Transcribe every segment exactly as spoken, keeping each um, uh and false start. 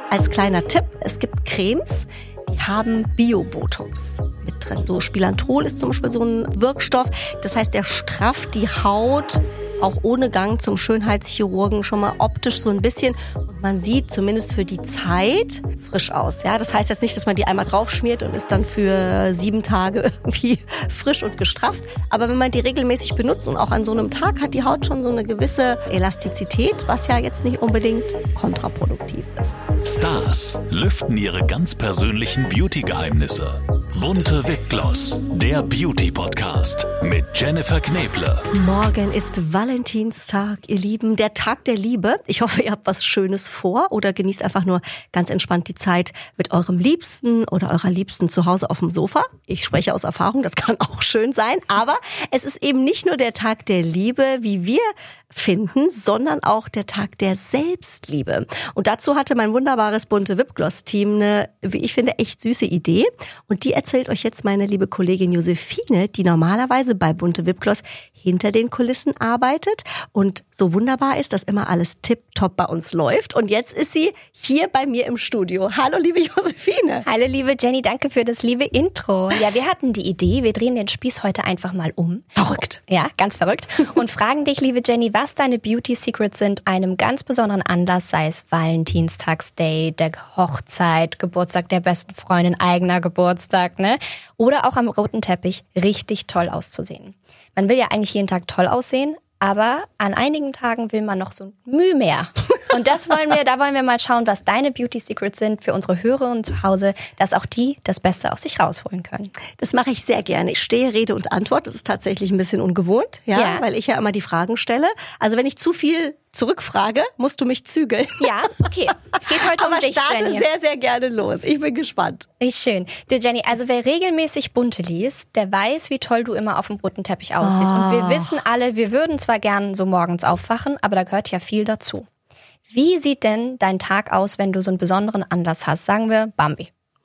als kleiner Tipp, es gibt Cremes, die haben Bio-Botox mit drin. So Spilantrol ist zum Beispiel so ein Wirkstoff. Das heißt, der strafft die Haut auch ohne Gang zum Schönheitschirurgen schon mal optisch so ein bisschen. Und man sieht zumindest für die Zeit frisch aus. Ja, das heißt jetzt nicht, dass man die einmal draufschmiert und ist dann für sieben Tage irgendwie frisch und gestrafft. Aber wenn man die regelmäßig benutzt und auch an so einem Tag, hat die Haut schon so eine gewisse Elastizität, was ja jetzt nicht unbedingt kontraproduktiv ist. Stars lüften ihre ganz persönlichen Beauty-Geheimnisse. Bunte Wipgloss, der Beauty-Podcast mit Jennifer Kneble. Morgen ist Valentinstag, ihr Lieben, der Tag der Liebe. Ich hoffe, ihr habt was Schönes vor oder genießt einfach nur ganz entspannt die Zeit mit eurem Liebsten oder eurer Liebsten zu Hause auf dem Sofa. Ich spreche aus Erfahrung, das kann auch schön sein, aber es ist eben nicht nur der Tag der Liebe, wie wir finden, sondern auch der Tag der Selbstliebe. Und dazu hatte mein wunderbares bunte Wipgloss-Team eine, wie ich finde, echt süße Idee. Und die erzählt euch jetzt meine liebe Kollegin Josephine, die normalerweise bei bunte Wipgloss hinter den Kulissen arbeitet und so wunderbar ist, dass immer alles tipptopp bei uns läuft. Und jetzt ist sie hier bei mir im Studio. Hallo, liebe Josephine. Hallo, liebe Jenny, danke für das liebe Intro. Ja, wir hatten die Idee, wir drehen den Spieß heute einfach mal um. Verrückt. Ja, ganz verrückt. Und fragen dich, liebe Jenny, was deine Beauty-Secrets sind, einem ganz besonderen Anlass, sei es Valentinstagsday, der Hochzeit, Geburtstag der besten Freundin, eigener Geburtstag, ne? Oder auch am roten Teppich richtig toll auszusehen. Man will ja eigentlich jeden Tag toll aussehen, aber an einigen Tagen will man noch so ein Mühe mehr. Und das wollen wir, da wollen wir mal schauen, was deine Beauty Secrets sind für unsere Hörerinnen zu Hause, dass auch die das Beste aus sich rausholen können. Das mache ich sehr gerne. Ich stehe Rede und Antwort. Das ist tatsächlich ein bisschen ungewohnt, ja, Ja. weil ich ja immer die Fragen stelle. Also wenn ich zu viel zurückfrage, musst du mich zügeln. Ja, okay. Es geht heute Aber um dich, starte Jenny. sehr, sehr gerne los. Ich bin gespannt. Ist schön. Du, Jenny, also wer regelmäßig Bunte liest, der weiß, wie toll du immer auf dem roten Teppich aussiehst. Oh. Und wir wissen alle, wir würden zwar gern so morgens aufwachen, aber da gehört ja viel dazu. Wie sieht denn dein Tag aus, wenn du so einen besonderen Anlass hast? Sagen wir Bambi.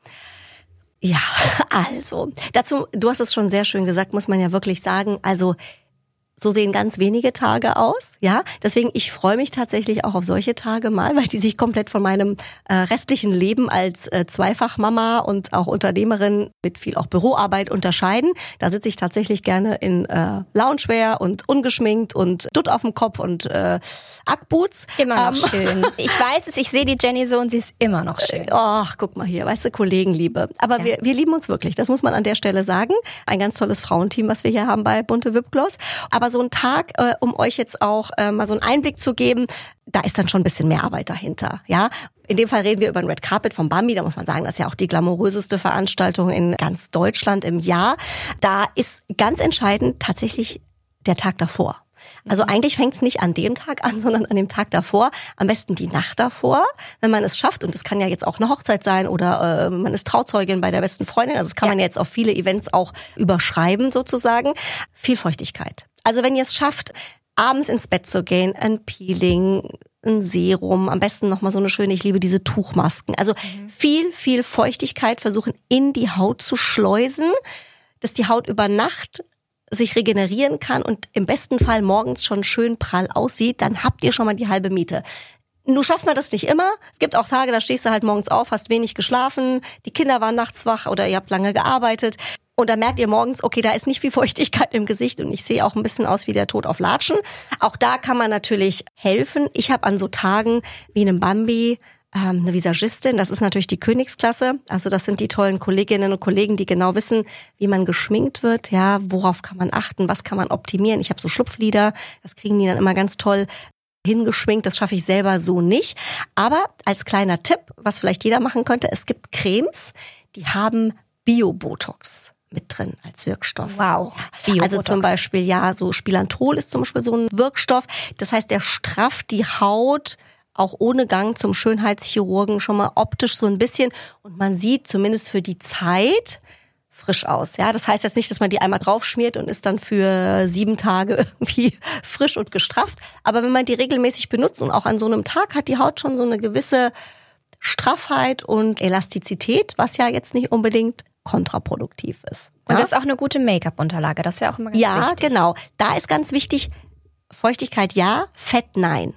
Ja, also, dazu, du hast es schon sehr schön gesagt, muss man ja wirklich sagen, also so sehen ganz wenige Tage aus, ja. Deswegen, ich freue mich tatsächlich auch auf solche Tage mal, weil die sich komplett von meinem äh, restlichen Leben als äh, Zweifachmama und auch Unternehmerin mit viel auch Büroarbeit unterscheiden. Da sitze ich tatsächlich gerne in äh, Loungewear und ungeschminkt und Dutt auf dem Kopf und äh, Ackboots. Immer noch Ähm, schön. Ich weiß es, ich sehe die Jenny so und sie ist immer noch schön. Ach, guck mal hier, weißt du, Kollegenliebe. Aber Ja. wir, wir lieben uns wirklich, das muss man an der Stelle sagen. Ein ganz tolles Frauenteam, was wir hier haben bei bunte Wipgloss. Aber so ein Tag, äh, um euch jetzt auch äh, mal so einen Einblick zu geben, da ist dann schon ein bisschen mehr Arbeit dahinter, ja. In dem Fall reden wir über ein Red Carpet vom Bambi. Da muss man sagen, das ist ja auch die glamouröseste Veranstaltung in ganz Deutschland im Jahr. Da ist ganz entscheidend tatsächlich der Tag davor. Also eigentlich fängt es nicht an dem Tag an, sondern an dem Tag davor. Am besten die Nacht davor, wenn man es schafft. Und es kann ja jetzt auch eine Hochzeit sein oder äh, man ist Trauzeugin bei der besten Freundin. Also das kann Ja. man jetzt auf viele Events auch überschreiben sozusagen. Viel Feuchtigkeit. Also wenn ihr es schafft, abends ins Bett zu gehen, ein Peeling, ein Serum, am besten nochmal so eine schöne, ich liebe diese Tuchmasken. Also mhm. viel, viel Feuchtigkeit versuchen in die Haut zu schleusen, dass die Haut über Nacht sich regenerieren kann und im besten Fall morgens schon schön prall aussieht, dann habt ihr schon mal die halbe Miete. Nun schafft man das nicht immer. Es gibt auch Tage, da stehst du halt morgens auf, hast wenig geschlafen, die Kinder waren nachts wach oder ihr habt lange gearbeitet. Und dann merkt ihr morgens, okay, da ist nicht viel Feuchtigkeit im Gesicht und ich sehe auch ein bisschen aus wie der Tod auf Latschen. Auch da kann man natürlich helfen. Ich habe an so Tagen wie einem Bambi ähm, eine Visagistin, das ist natürlich die Königsklasse. Also das sind die tollen Kolleginnen und Kollegen, die genau wissen, wie man geschminkt wird, ja, worauf kann man achten, was kann man optimieren. Ich habe so Schlupflider, das kriegen die dann immer ganz toll hingeschminkt, das schaffe ich selber so nicht. Aber als kleiner Tipp, was vielleicht jeder machen könnte, es gibt Cremes, die haben Bio-Botox mit drin als Wirkstoff. Wow. Ja. Also zum Beispiel, ja, so Spilantrol ist zum Beispiel so ein Wirkstoff. Das heißt, der strafft die Haut auch ohne Gang zum Schönheitschirurgen schon mal optisch so ein bisschen. Und man sieht zumindest für die Zeit frisch aus. Ja, das heißt jetzt nicht, dass man die einmal draufschmiert und ist dann für sieben Tage irgendwie frisch und gestrafft. Aber wenn man die regelmäßig benutzt und auch an so einem Tag, hat die Haut schon so eine gewisse Straffheit und Elastizität, was ja jetzt nicht unbedingt kontraproduktiv ist. Und ja? das ist auch eine gute Make-up-Unterlage, das ist ja auch immer ganz ja, wichtig. Ja, genau. Da ist ganz wichtig, Feuchtigkeit ja, Fett nein.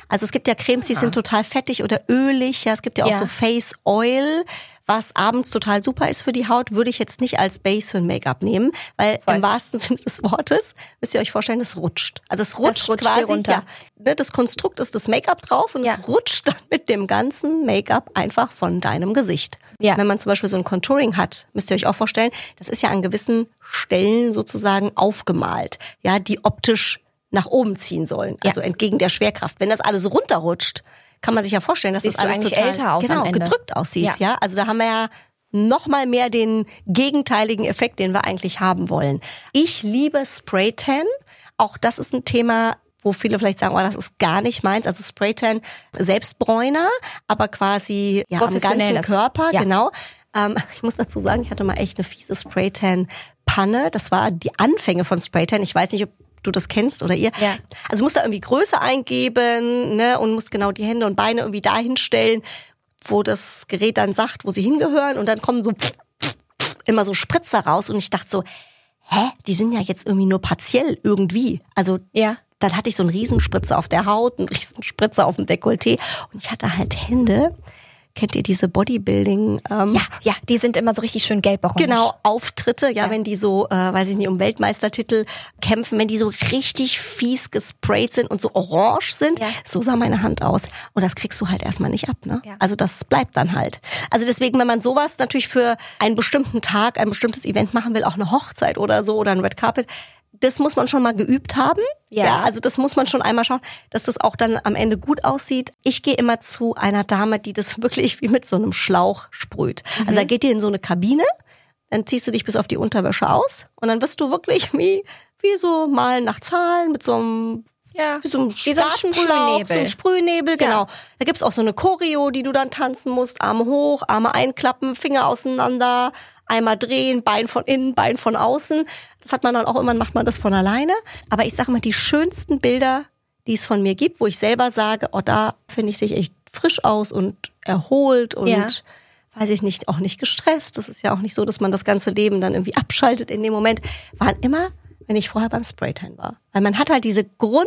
Also es gibt ja Cremes, die sind total fettig oder ölig. Ja, es gibt ja auch Ja. so Face Oil, was abends total super ist für die Haut, würde ich jetzt nicht als Base für ein Make-up nehmen, weil Voll. im wahrsten Sinne des Wortes müsst ihr euch vorstellen, es rutscht. Also es rutscht, rutscht quasi, hier runter. ja, ne, das Konstrukt ist das Make-up drauf und Ja. es rutscht dann mit dem ganzen Make-up einfach von deinem Gesicht. Ja. Wenn man zum Beispiel so ein Contouring hat, müsst ihr euch auch vorstellen, das ist ja an gewissen Stellen sozusagen aufgemalt, ja, die optisch nach oben ziehen sollen, also Ja. entgegen der Schwerkraft. Wenn das alles runterrutscht, kann man sich ja vorstellen, dass Siehst das du alles eigentlich total älter aus genau, am Ende. gedrückt aussieht. Ja. Ja. Also da haben wir ja noch mal mehr den gegenteiligen Effekt, den wir eigentlich haben wollen. Ich liebe Spray-Tan. Auch das ist ein Thema, wo viele vielleicht sagen, oh, das ist gar nicht meins. Also Spray-Tan, Selbstbräuner, aber quasi ja, am ganzen Professionelles. Körper, Ja. genau. Ähm, ich muss dazu sagen, ich hatte mal echt eine fiese Spray-Tan-Panne. Das war die Anfänge von Spray-Tan. Ich weiß nicht, ob du das kennst oder ihr. Ja. Also musst da irgendwie Größe eingeben, ne, und musst genau die Hände und Beine irgendwie dahin stellen, wo das Gerät dann sagt, wo sie hingehören, und dann kommen so immer so Spritzer raus, und ich dachte so, hä, die sind ja jetzt irgendwie nur partiell irgendwie. Also Ja. dann hatte ich so einen Riesenspritzer auf der Haut, einen Riesenspritzer auf dem Dekolleté, und ich hatte halt Hände. Kennt ihr diese Bodybuilding? Ähm, Ja, ja, die sind immer so richtig schön gelb-orange. Genau, Auftritte, ja, Ja. wenn die so, äh, weiß ich nicht, um Weltmeistertitel kämpfen, wenn die so richtig fies gesprayt sind und so orange sind, Ja. so sah meine Hand aus. Und das kriegst du halt erstmal nicht ab, ne? Ja. Also das bleibt dann halt. Also deswegen, wenn man sowas natürlich für einen bestimmten Tag, ein bestimmtes Event machen will, auch eine Hochzeit oder so oder ein Red Carpet, das muss man schon mal geübt haben. Ja. Also das muss man schon einmal schauen, dass das auch dann am Ende gut aussieht. Ich gehe immer zu einer Dame, die das wirklich wie mit so einem Schlauch sprüht. Also da geht ihr in so eine Kabine, dann ziehst du dich bis auf die Unterwäsche aus, und dann wirst du wirklich wie, wie so malen nach Zahlen mit so einem, Ja. wie so einem Wie so ein Gartenschlauch, Sprühnebel. so ein Sprühnebel, genau. Ja. Da gibt's auch so eine Choreo, die du dann tanzen musst. Arme hoch, Arme einklappen, Finger auseinander, einmal drehen, Bein von innen, Bein von außen. Das hat man dann auch immer, macht man das von alleine. Aber ich sage mal, die schönsten Bilder, die es von mir gibt, wo ich selber sage, oh, da finde ich sich echt frisch aus und erholt und Ja. weiß ich nicht, auch nicht gestresst. Das ist ja auch nicht so, dass man das ganze Leben dann irgendwie abschaltet in dem Moment. Waren immer, wenn ich vorher beim Spraytan war. Weil man hat halt diese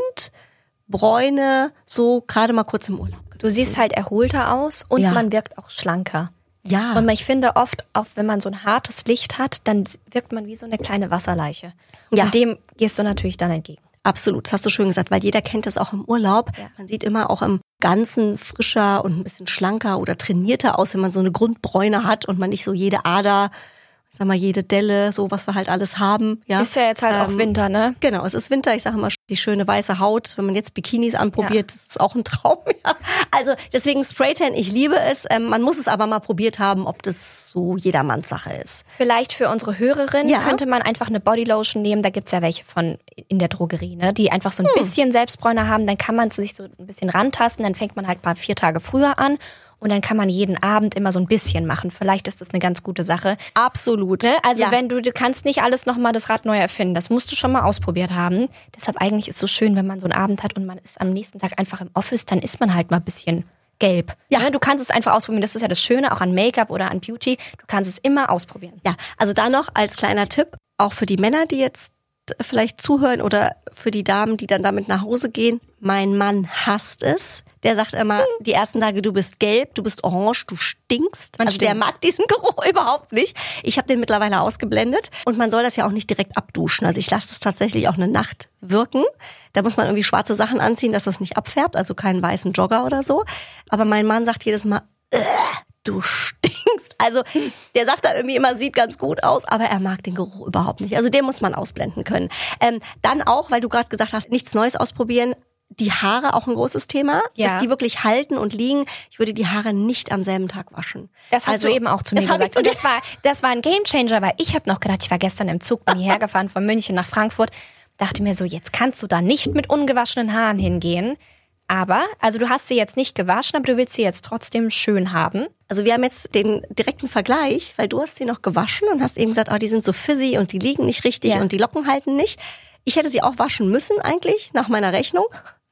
Grundbräune so gerade mal kurz im Urlaub. Du siehst halt erholter aus und Ja. man wirkt auch schlanker. Ja. Und ich finde oft, auch wenn man so ein hartes Licht hat, dann wirkt man wie so eine kleine Wasserleiche. Ja. Und dem gehst du natürlich dann entgegen. Absolut, das hast du schön gesagt, weil jeder kennt das auch im Urlaub. Ja. Man sieht immer auch im Ganzen frischer und ein bisschen schlanker oder trainierter aus, wenn man so eine Grundbräune hat und man nicht so jede Ader, ich sag mal jede Delle, so was wir halt alles haben. Ja. Ist ja jetzt halt auch Ähm, Winter, ne? Genau, es ist Winter, ich sage immer, die schöne weiße Haut, wenn man jetzt Bikinis anprobiert, Ja. das ist auch ein Traum. Ja. Also deswegen Spraytan, ich liebe es, ähm, man muss es aber mal probiert haben, ob das so jedermanns Sache ist. Vielleicht für unsere Hörerin Ja. könnte man einfach eine Bodylotion nehmen. Da gibt's ja welche von in der Drogerie, ne? Die einfach so ein Hm. bisschen Selbstbräuner haben. Dann kann man sich so ein bisschen rantasten. Dann fängt man halt mal vier Tage früher an. Und dann kann man jeden Abend immer so ein bisschen machen. Vielleicht ist das eine ganz gute Sache. Absolut. Ne? Also ja. wenn du, du kannst nicht alles nochmal das Rad neu erfinden. Das musst du schon mal ausprobiert haben. Deshalb eigentlich ist es so schön, wenn man so einen Abend hat und man ist am nächsten Tag einfach im Office, dann ist man halt mal ein bisschen gelb. Ja. Ne? Du kannst es einfach ausprobieren. Das ist ja das Schöne auch an Make-up oder an Beauty. Du kannst es immer ausprobieren. Ja, also da noch als kleiner Tipp, auch für die Männer, die jetzt vielleicht zuhören oder für die Damen, die dann damit nach Hause gehen. Mein Mann hasst es. Der sagt immer, die ersten Tage, du bist gelb, du bist orange, du stinkst. Man also der stinkt. mag diesen Geruch überhaupt nicht. Ich habe den mittlerweile ausgeblendet. Und man soll das ja auch nicht direkt abduschen. Also ich lasse das tatsächlich auch eine Nacht wirken. Da muss man irgendwie schwarze Sachen anziehen, dass das nicht abfärbt. Also keinen weißen Jogger oder so. Aber mein Mann sagt jedes Mal, äh, du stinkst. Also der sagt dann irgendwie immer, sieht ganz gut aus, aber er mag den Geruch überhaupt nicht. Also den muss man ausblenden können. Ähm, dann auch, weil du gerade gesagt hast, nichts Neues ausprobieren. Die Haare auch ein großes Thema, Ja. dass die wirklich halten und liegen. Ich würde die Haare nicht am selben Tag waschen. Das hast Also, du eben auch zu mir das hab ich gesagt. zu Und dir- das war, das war ein Gamechanger, weil ich habe noch gedacht, ich war gestern im Zug, bin hierher gefahren von München nach Frankfurt, dachte mir so, jetzt kannst du da nicht mit ungewaschenen Haaren hingehen. Aber, also du hast sie jetzt nicht gewaschen, aber du willst sie jetzt trotzdem schön haben. Also wir haben jetzt den direkten Vergleich, weil du hast sie noch gewaschen und hast eben gesagt, oh, die sind so fizzy und die liegen nicht richtig Ja. und die Locken halten nicht. Ich hätte sie auch waschen müssen eigentlich, nach meiner Rechnung.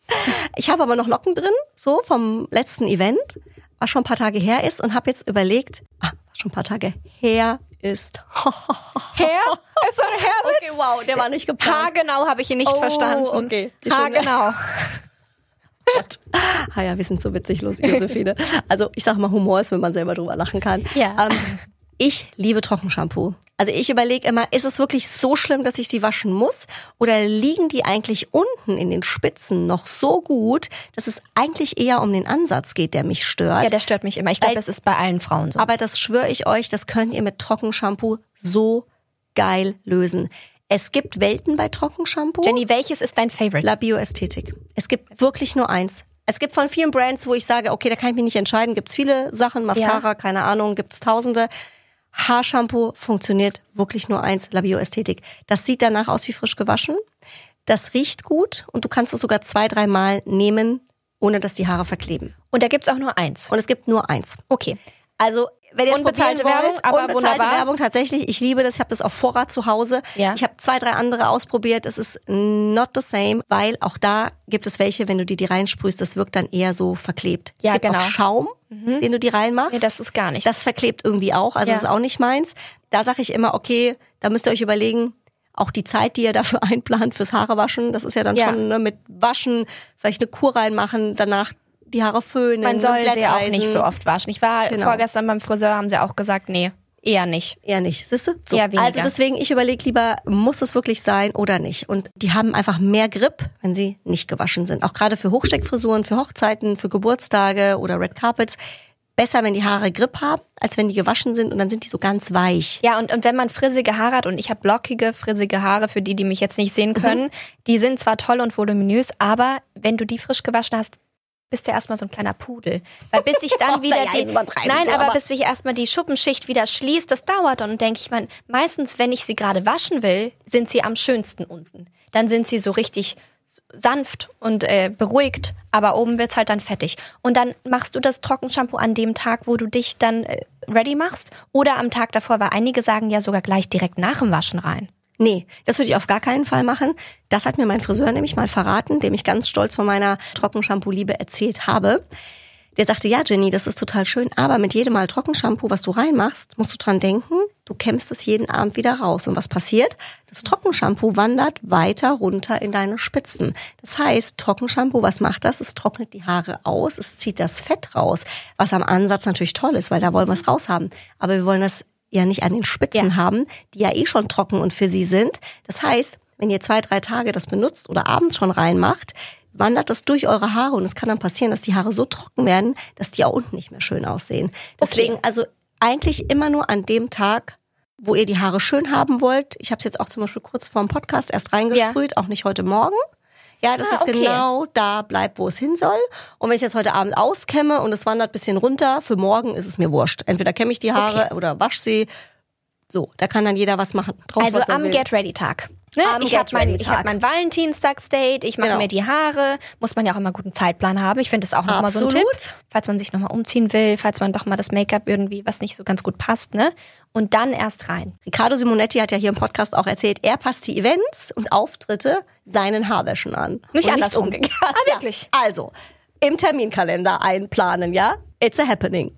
Ich habe aber noch Locken drin, so vom letzten Event, was schon ein paar Tage her ist, und habe jetzt überlegt, ah, was schon ein paar Tage her ist. Herr? Ist so ein Herwitz? Okay, wow, der war nicht geplant. Haargenau habe ich ihn nicht Oh, verstanden. okay. Wie schön. Haargenau. Gott. Ah ja, wir sind so witzig, Josephine. Also ich sage mal, Humor ist, wenn man selber drüber lachen kann. Ja. Ähm, ich liebe Trockenshampoo. Also ich überlege immer, ist es wirklich so schlimm, dass ich sie waschen muss? Oder liegen die eigentlich unten in den Spitzen noch so gut, dass es eigentlich eher um den Ansatz geht, der mich stört? Ja, der stört mich immer. Ich glaube, das ist bei allen Frauen so. Aber das schwöre ich euch, das könnt ihr mit Trockenshampoo so geil lösen. Es gibt Welten bei Trockenshampoo. Jenny, welches ist dein Favorite? La Bioästhetik. Es gibt wirklich nur eins. Es gibt von vielen Brands, wo ich sage, okay, da kann ich mich nicht entscheiden. Gibt's viele Sachen, Mascara, ja. keine Ahnung, gibt's tausende. Haarshampoo funktioniert wirklich nur eins, La Bioästhetik. Das sieht danach aus wie frisch gewaschen. Das riecht gut und du kannst es sogar zwei, dreimal nehmen, ohne dass die Haare verkleben. Und da gibt's auch nur eins? Und es gibt nur eins. Okay. Also wenn ihr es unbezahlte probieren Werbung, wollt, aber unbezahlte wunderbar. Werbung tatsächlich. Ich liebe das. Ich habe das auf Vorrat zu Hause. Ja. Ich habe zwei, drei andere ausprobiert. Es ist not the same, weil auch da gibt es welche, wenn du die die reinsprühst, das wirkt dann eher so verklebt. Ja, es gibt genau. auch Schaum, mhm. den du die reinmachst. Nee, das ist gar nicht. Das verklebt irgendwie auch. Also ja. das ist auch nicht meins. Da sage ich immer, okay, da müsst ihr euch überlegen, auch die Zeit, die ihr dafür einplant fürs Haarewaschen, das ist ja dann ja. schon ne, mit Waschen, vielleicht eine Kur reinmachen, danach die Haare föhnen. Man soll sie auch Glätteisen. nicht so oft waschen. Ich war Genau. vorgestern beim Friseur, haben sie auch gesagt, nee, eher nicht. Eher nicht, siehst du? So. Eher weniger. Also deswegen, ich überlege lieber, muss es wirklich sein oder nicht? Und die haben einfach mehr Grip, wenn sie nicht gewaschen sind. Auch gerade für Hochsteckfrisuren, für Hochzeiten, für Geburtstage oder Red Carpets. Besser, wenn die Haare Grip haben, als wenn die gewaschen sind und dann sind die so ganz weich. Ja, und, und wenn man frissige Haare hat, und ich habe lockige, frissige Haare, für die, die mich jetzt nicht sehen können, mhm. die sind zwar toll und voluminös, aber wenn du die frisch gewaschen hast, bist du erstmal so ein kleiner Pudel. Weil bis ich dann wieder ja, die, nein, du, aber, aber bis sich erstmal die Schuppenschicht wieder schließt, das dauert. Und denke ich, man, meistens, wenn ich sie gerade waschen will, sind sie am schönsten unten. Dann sind sie so richtig sanft und äh, beruhigt, aber oben wird's halt dann fettig. Und dann machst du das Trockenshampoo an dem Tag, wo du dich dann äh, ready machst, oder am Tag davor, weil einige sagen ja sogar gleich direkt nach dem Waschen rein. Nee, das würde ich auf gar keinen Fall machen. Das hat mir mein Friseur nämlich mal verraten, dem ich ganz stolz von meiner Trockenshampoo-Liebe erzählt habe. Der sagte, ja Jenny, das ist total schön, aber mit jedem Mal Trockenshampoo, was du reinmachst, musst du dran denken, du kämmst es jeden Abend wieder raus. Und was passiert? Das Trockenshampoo wandert weiter runter in deine Spitzen. Das heißt, Trockenshampoo, was macht das? Es trocknet die Haare aus, es zieht das Fett raus, was am Ansatz natürlich toll ist, weil da wollen wir es raushaben. Aber wir wollen das ja nicht an den Spitzen ja. haben, die ja eh schon trocken und für sie sind. Das heißt, wenn ihr zwei, drei Tage das benutzt oder abends schon reinmacht, wandert das durch eure Haare und es kann dann passieren, dass die Haare so trocken werden, dass die auch unten nicht mehr schön aussehen. Deswegen okay. also eigentlich immer nur an dem Tag, wo ihr die Haare schön haben wollt. Ich habe es jetzt auch zum Beispiel kurz vor dem Podcast erst reingesprüht, ja. auch nicht heute Morgen. Ja, das ah, ist okay. genau da bleibt, wo es hin soll. Und wenn ich jetzt heute Abend auskämme und es wandert ein bisschen runter, für morgen ist es mir wurscht. Entweder kämme ich die Haare okay. oder wasche sie. So, da kann dann jeder was machen. Draus, also was er am will. Get-Ready-Tag. Ne? Ich habe mein, ich hab mein Valentinstagsdate, ich mache genau. mir die Haare. Muss man ja auch immer einen guten Zeitplan haben. Ich finde das auch nochmal so ein Tipp. Falls man sich nochmal umziehen will, falls man doch mal das Make-up irgendwie, was nicht so ganz gut passt, ne? Und dann erst rein. Riccardo Simonetti hat ja hier im Podcast auch erzählt, er passt die Events und Auftritte seinen Haarwäschen an. Nicht und andersrum. Nicht ah, wirklich? Ja, also, im Terminkalender einplanen, ja? It's a happening.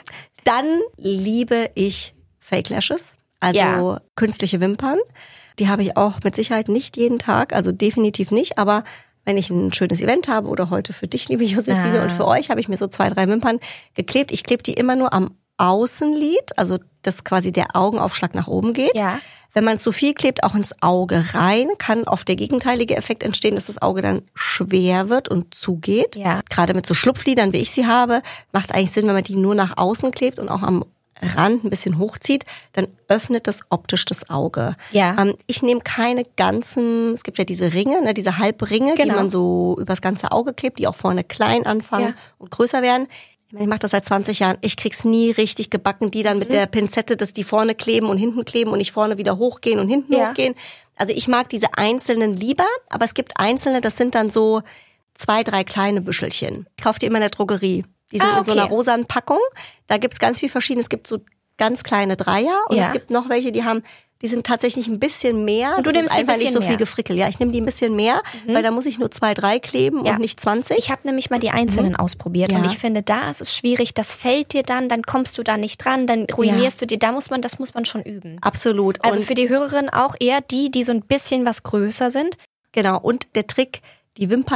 Dann liebe ich Fake Lashes, also ja. künstliche Wimpern. Die habe ich auch mit Sicherheit nicht jeden Tag, also definitiv nicht, aber wenn ich ein schönes Event habe oder heute für dich, liebe Josephine, ah. und für euch, habe ich mir so zwei, drei Wimpern geklebt. Ich klebe die immer nur am Außenlid, also dass quasi der Augenaufschlag nach oben geht. Ja. Wenn man zu viel klebt, auch ins Auge rein, kann oft der gegenteilige Effekt entstehen, dass das Auge dann schwer wird und zugeht. Ja. Gerade mit so Schlupflidern, wie ich sie habe, macht es eigentlich Sinn, wenn man die nur nach außen klebt und auch am Rand ein bisschen hochzieht, dann öffnet das optisch das Auge. Ja. Ähm, ich nehme keine ganzen, es gibt ja diese Ringe, ne, diese Halbringe, genau. die man so übers ganze Auge klebt, die auch vorne klein anfangen ja. und größer werden. Ich mache das seit zwanzig Jahren. Ich krieg's nie richtig gebacken, die dann mit mhm. der Pinzette, dass die vorne kleben und hinten kleben und nicht vorne wieder hochgehen und hinten ja. hochgehen. Also ich mag diese einzelnen lieber, aber es gibt einzelne, das sind dann so zwei, drei kleine Büschelchen. Ich kaufe die immer in der Drogerie. Die sind ah, okay. in so einer rosanen Packung. Da gibt's ganz viel Verschiedenes. Es gibt so ganz kleine Dreier und ja. es gibt noch welche, die haben, die sind tatsächlich ein bisschen mehr. Und du das nimmst ist einfach ein bisschen nicht so mehr. viel Gefrickel. Ja, ich nehme die ein bisschen mehr, mhm. weil da muss ich nur zwei, drei kleben ja. und nicht zwanzig. Ich habe nämlich mal die einzelnen mhm. ausprobiert ja. und ich finde, da ist es schwierig. Das fällt dir dann, dann kommst du da nicht dran, dann ruinierst ja. du dir. Da muss man, das muss man schon üben. Absolut. Also und für die Hörerin auch eher die, die so ein bisschen was größer sind. Genau. Und der Trick, die Wimpern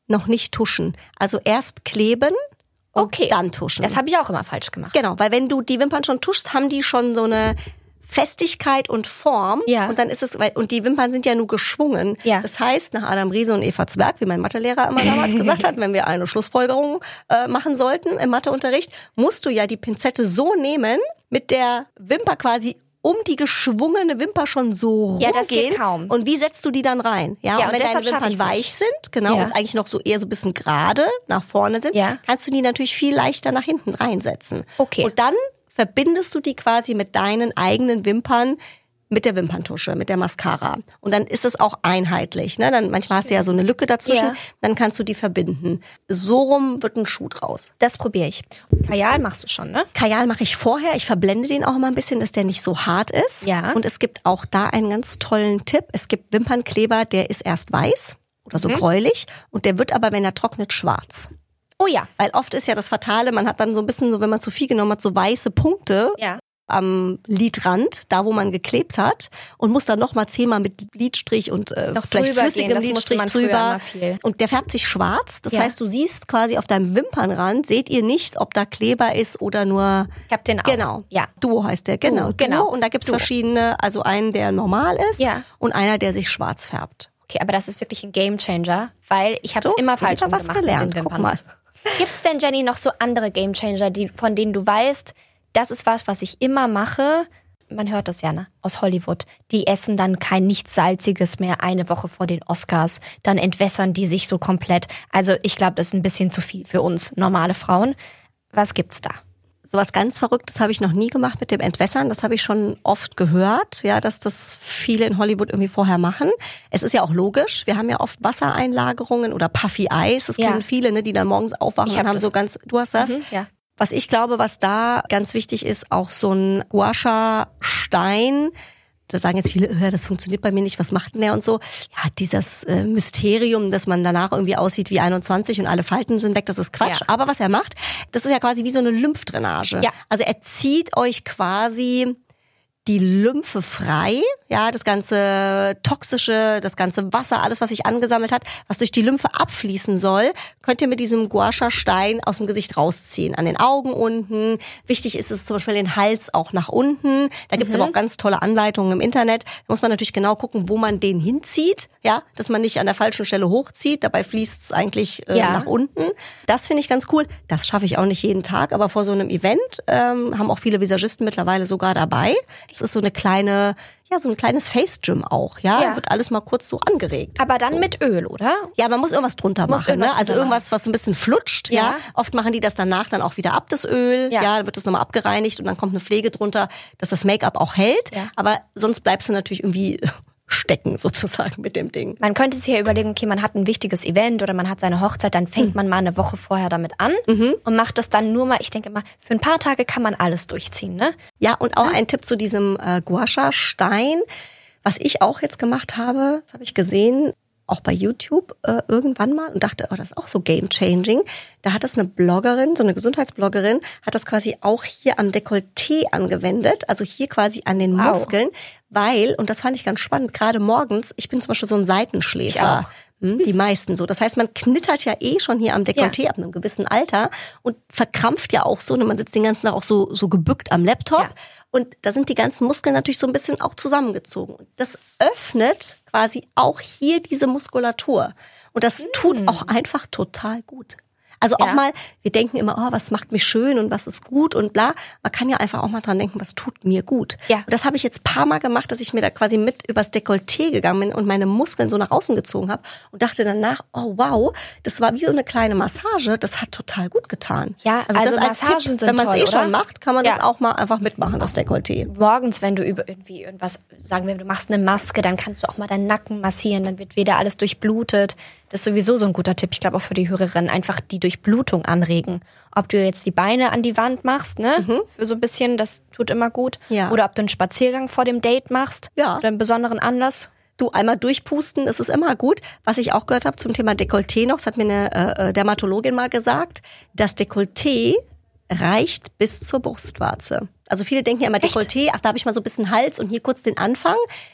noch nicht tuschen. Also erst kleben und Okay. dann tuschen. Das habe ich auch immer falsch gemacht. Genau, weil wenn du die Wimpern schon tuschst, haben die schon so eine Festigkeit und Form. Ja. Und dann ist es, weil, und die Wimpern sind ja nur geschwungen. Ja. Das heißt, nach Adam Riese und Eva Zwerg, wie mein Mathelehrer immer damals gesagt hat, wenn wir eine Schlussfolgerung äh, machen sollten im Matheunterricht, musst du ja die Pinzette so nehmen, mit der Wimper quasi um die geschwungene Wimper schon so Ja, das geht rumgehen. kaum. Und wie setzt du die dann rein? Ja, Ja, und und wenn deine deshalb schaff Wimpern ich's weich nicht. sind, genau, Ja. und eigentlich noch so eher so ein bisschen gerade nach vorne sind, Ja. kannst du die natürlich viel leichter nach hinten reinsetzen. Okay. Und dann verbindest du die quasi mit deinen eigenen Wimpern, mit der Wimperntusche, mit der Mascara. Und dann ist es auch einheitlich. Ne? Dann manchmal hast du ja so eine Lücke dazwischen, Ja. dann kannst du die verbinden. So rum wird ein Schuh draus. Das probiere ich. Kajal machst du schon, ne? Kajal mache ich vorher. Ich verblende den auch immer ein bisschen, dass der nicht so hart ist. Ja. Und es gibt auch da einen ganz tollen Tipp. Es gibt Wimpernkleber, der ist erst weiß oder so Mhm. gräulich. Und der wird aber, wenn er trocknet, schwarz. Oh ja. Weil oft ist ja das Fatale, man hat dann so ein bisschen, so wenn man zu viel genommen hat, so weiße Punkte Ja. am Lidrand, da wo man geklebt hat, und muss dann nochmal zehnmal mit Lidstrich und äh, Noch vielleicht drüber flüssigem gehen, das musste Lidstrich man früher drüber. immer viel. Und der färbt sich schwarz. Das Ja. heißt, du siehst quasi auf deinem Wimpernrand, seht ihr nicht, ob da Kleber ist oder nur... Ich hab den auch. Genau. Ja. Duo heißt der, genau. Duo, genau. Duo. Und da gibt's Duo. verschiedene, also einen, der normal ist Ja. und einer, der sich schwarz färbt. Okay, aber das ist wirklich ein Gamechanger, weil ich habe es du? immer Ich falsch hab was gemacht gelernt. mit den Guck Wimpern. mal. Gibt's denn, Jenny, noch so andere Gamechanger, die, von denen du weißt, das ist was, was ich immer mache? Man hört das ja, ne? Aus Hollywood. Die essen dann kein nichts Salziges mehr eine Woche vor den Oscars. Dann entwässern die sich so komplett. Also ich glaube, das ist ein bisschen zu viel für uns normale Frauen. Was gibt's da? Sowas ganz Verrücktes habe ich noch nie gemacht mit dem Entwässern. Das habe ich schon oft gehört, ja, dass das viele in Hollywood irgendwie vorher machen. Es ist ja auch logisch. Wir haben ja oft Wassereinlagerungen oder Puffy Eis. Das Ja. kennen viele, ne, die dann morgens aufwachen Ich und hab haben das. so ganz, du hast das? Mhm, ja. Was ich glaube, was da ganz wichtig ist, auch so ein Gua-Sha-Stein. Da sagen jetzt viele, äh, das funktioniert bei mir nicht, was macht denn der und so. Ja, dieses äh, Mysterium, dass man danach irgendwie aussieht wie einundzwanzig und alle Falten sind weg, das ist Quatsch. Ja. Aber was er macht, das ist ja quasi wie so eine Lymphdrainage. Ja. Also er zieht euch quasi die Lymphe frei, ja, das ganze Toxische, das ganze Wasser, alles, was sich angesammelt hat, was durch die Lymphe abfließen soll, könnt ihr mit diesem Gua-Sha-Stein aus dem Gesicht rausziehen. An den Augen unten. Wichtig ist es zum Beispiel den Hals auch nach unten. Da gibt's aber auch ganz tolle Anleitungen im Internet. Da muss man natürlich genau gucken, wo man den hinzieht, ja, dass man nicht an der falschen Stelle hochzieht. Dabei fließt's eigentlich äh, Ja. nach unten. Das finde ich ganz cool. Das schaffe ich auch nicht jeden Tag, aber vor so einem Event ähm, haben auch viele Visagisten mittlerweile sogar dabei. Das ist so eine kleine, ja, so ein kleines Face-Gym auch, ja? Ja. Wird alles mal kurz so angeregt. Aber dann mit Öl, oder? Ja, man muss irgendwas drunter Muss machen, irgendwas ne? Also drunter irgendwas, was so ein bisschen flutscht, ja. Ja. Oft machen die das danach dann auch wieder ab, das Öl, Ja. ja, dann wird das nochmal abgereinigt und dann kommt eine Pflege drunter, dass das Make-up auch hält. Ja. Aber sonst bleibst du natürlich irgendwie stecken sozusagen mit dem Ding. Man könnte sich ja überlegen, okay, man hat ein wichtiges Event oder man hat seine Hochzeit, dann fängt man mal eine Woche vorher damit an und macht das dann nur mal, ich denke mal, für ein paar Tage kann man alles durchziehen, ne? Ja, und auch ein Tipp zu diesem äh, Gua-Sha-Stein, was ich auch jetzt gemacht habe, das habe ich gesehen, auch bei YouTube äh, irgendwann mal und dachte, oh, das ist auch so game-changing. Da hat das eine Bloggerin, so eine Gesundheitsbloggerin, hat das quasi auch hier am Dekolleté angewendet, also hier quasi an den Wow. Muskeln, weil, und das fand ich ganz spannend, gerade morgens, ich bin zum Beispiel so ein Seitenschläfer. Ich auch. Hm, die meisten so. Das heißt, man knittert ja eh schon hier am Dekolleté Ja. ab einem gewissen Alter und verkrampft ja auch so. Und man sitzt den ganzen Tag auch so, so gebückt am Laptop. Ja. Und da sind die ganzen Muskeln natürlich so ein bisschen auch zusammengezogen. Und das öffnet quasi auch hier diese Muskulatur. Und das tut auch einfach total gut. Also auch Ja. mal, wir denken immer, oh, was macht mich schön und was ist gut und bla. Man kann ja einfach auch mal dran denken, was tut mir gut. Ja. Und das habe ich jetzt ein paar Mal gemacht, dass ich mir da quasi mit übers Dekolleté gegangen bin und meine Muskeln so nach außen gezogen habe und dachte danach, oh wow, das war wie so eine kleine Massage, das hat total gut getan. Ja, also, also das als Massagen Tipp, sind wenn man es toll, eh oder? schon macht, kann man Ja. das auch mal einfach mitmachen, das Dekolleté. Morgens, wenn du über irgendwie irgendwas, sagen wir, du machst eine Maske, dann kannst du auch mal deinen Nacken massieren, dann wird wieder alles durchblutet. Das ist sowieso so ein guter Tipp, ich glaube auch für die Hörerinnen, einfach die Durchblutung anregen. Ob du jetzt die Beine an die Wand machst, ne, für so ein bisschen, das tut immer gut. Ja. Oder ob du einen Spaziergang vor dem Date machst, Ja. oder einen besonderen Anlass. Du, einmal durchpusten, das ist immer gut. Was ich auch gehört habe zum Thema Dekolleté noch, das hat mir eine äh, Dermatologin mal gesagt, das Dekolleté reicht bis zur Brustwarze. Also viele denken ja immer Dekolleté, ach, da habe ich mal so ein bisschen Hals und hier kurz den Anfang.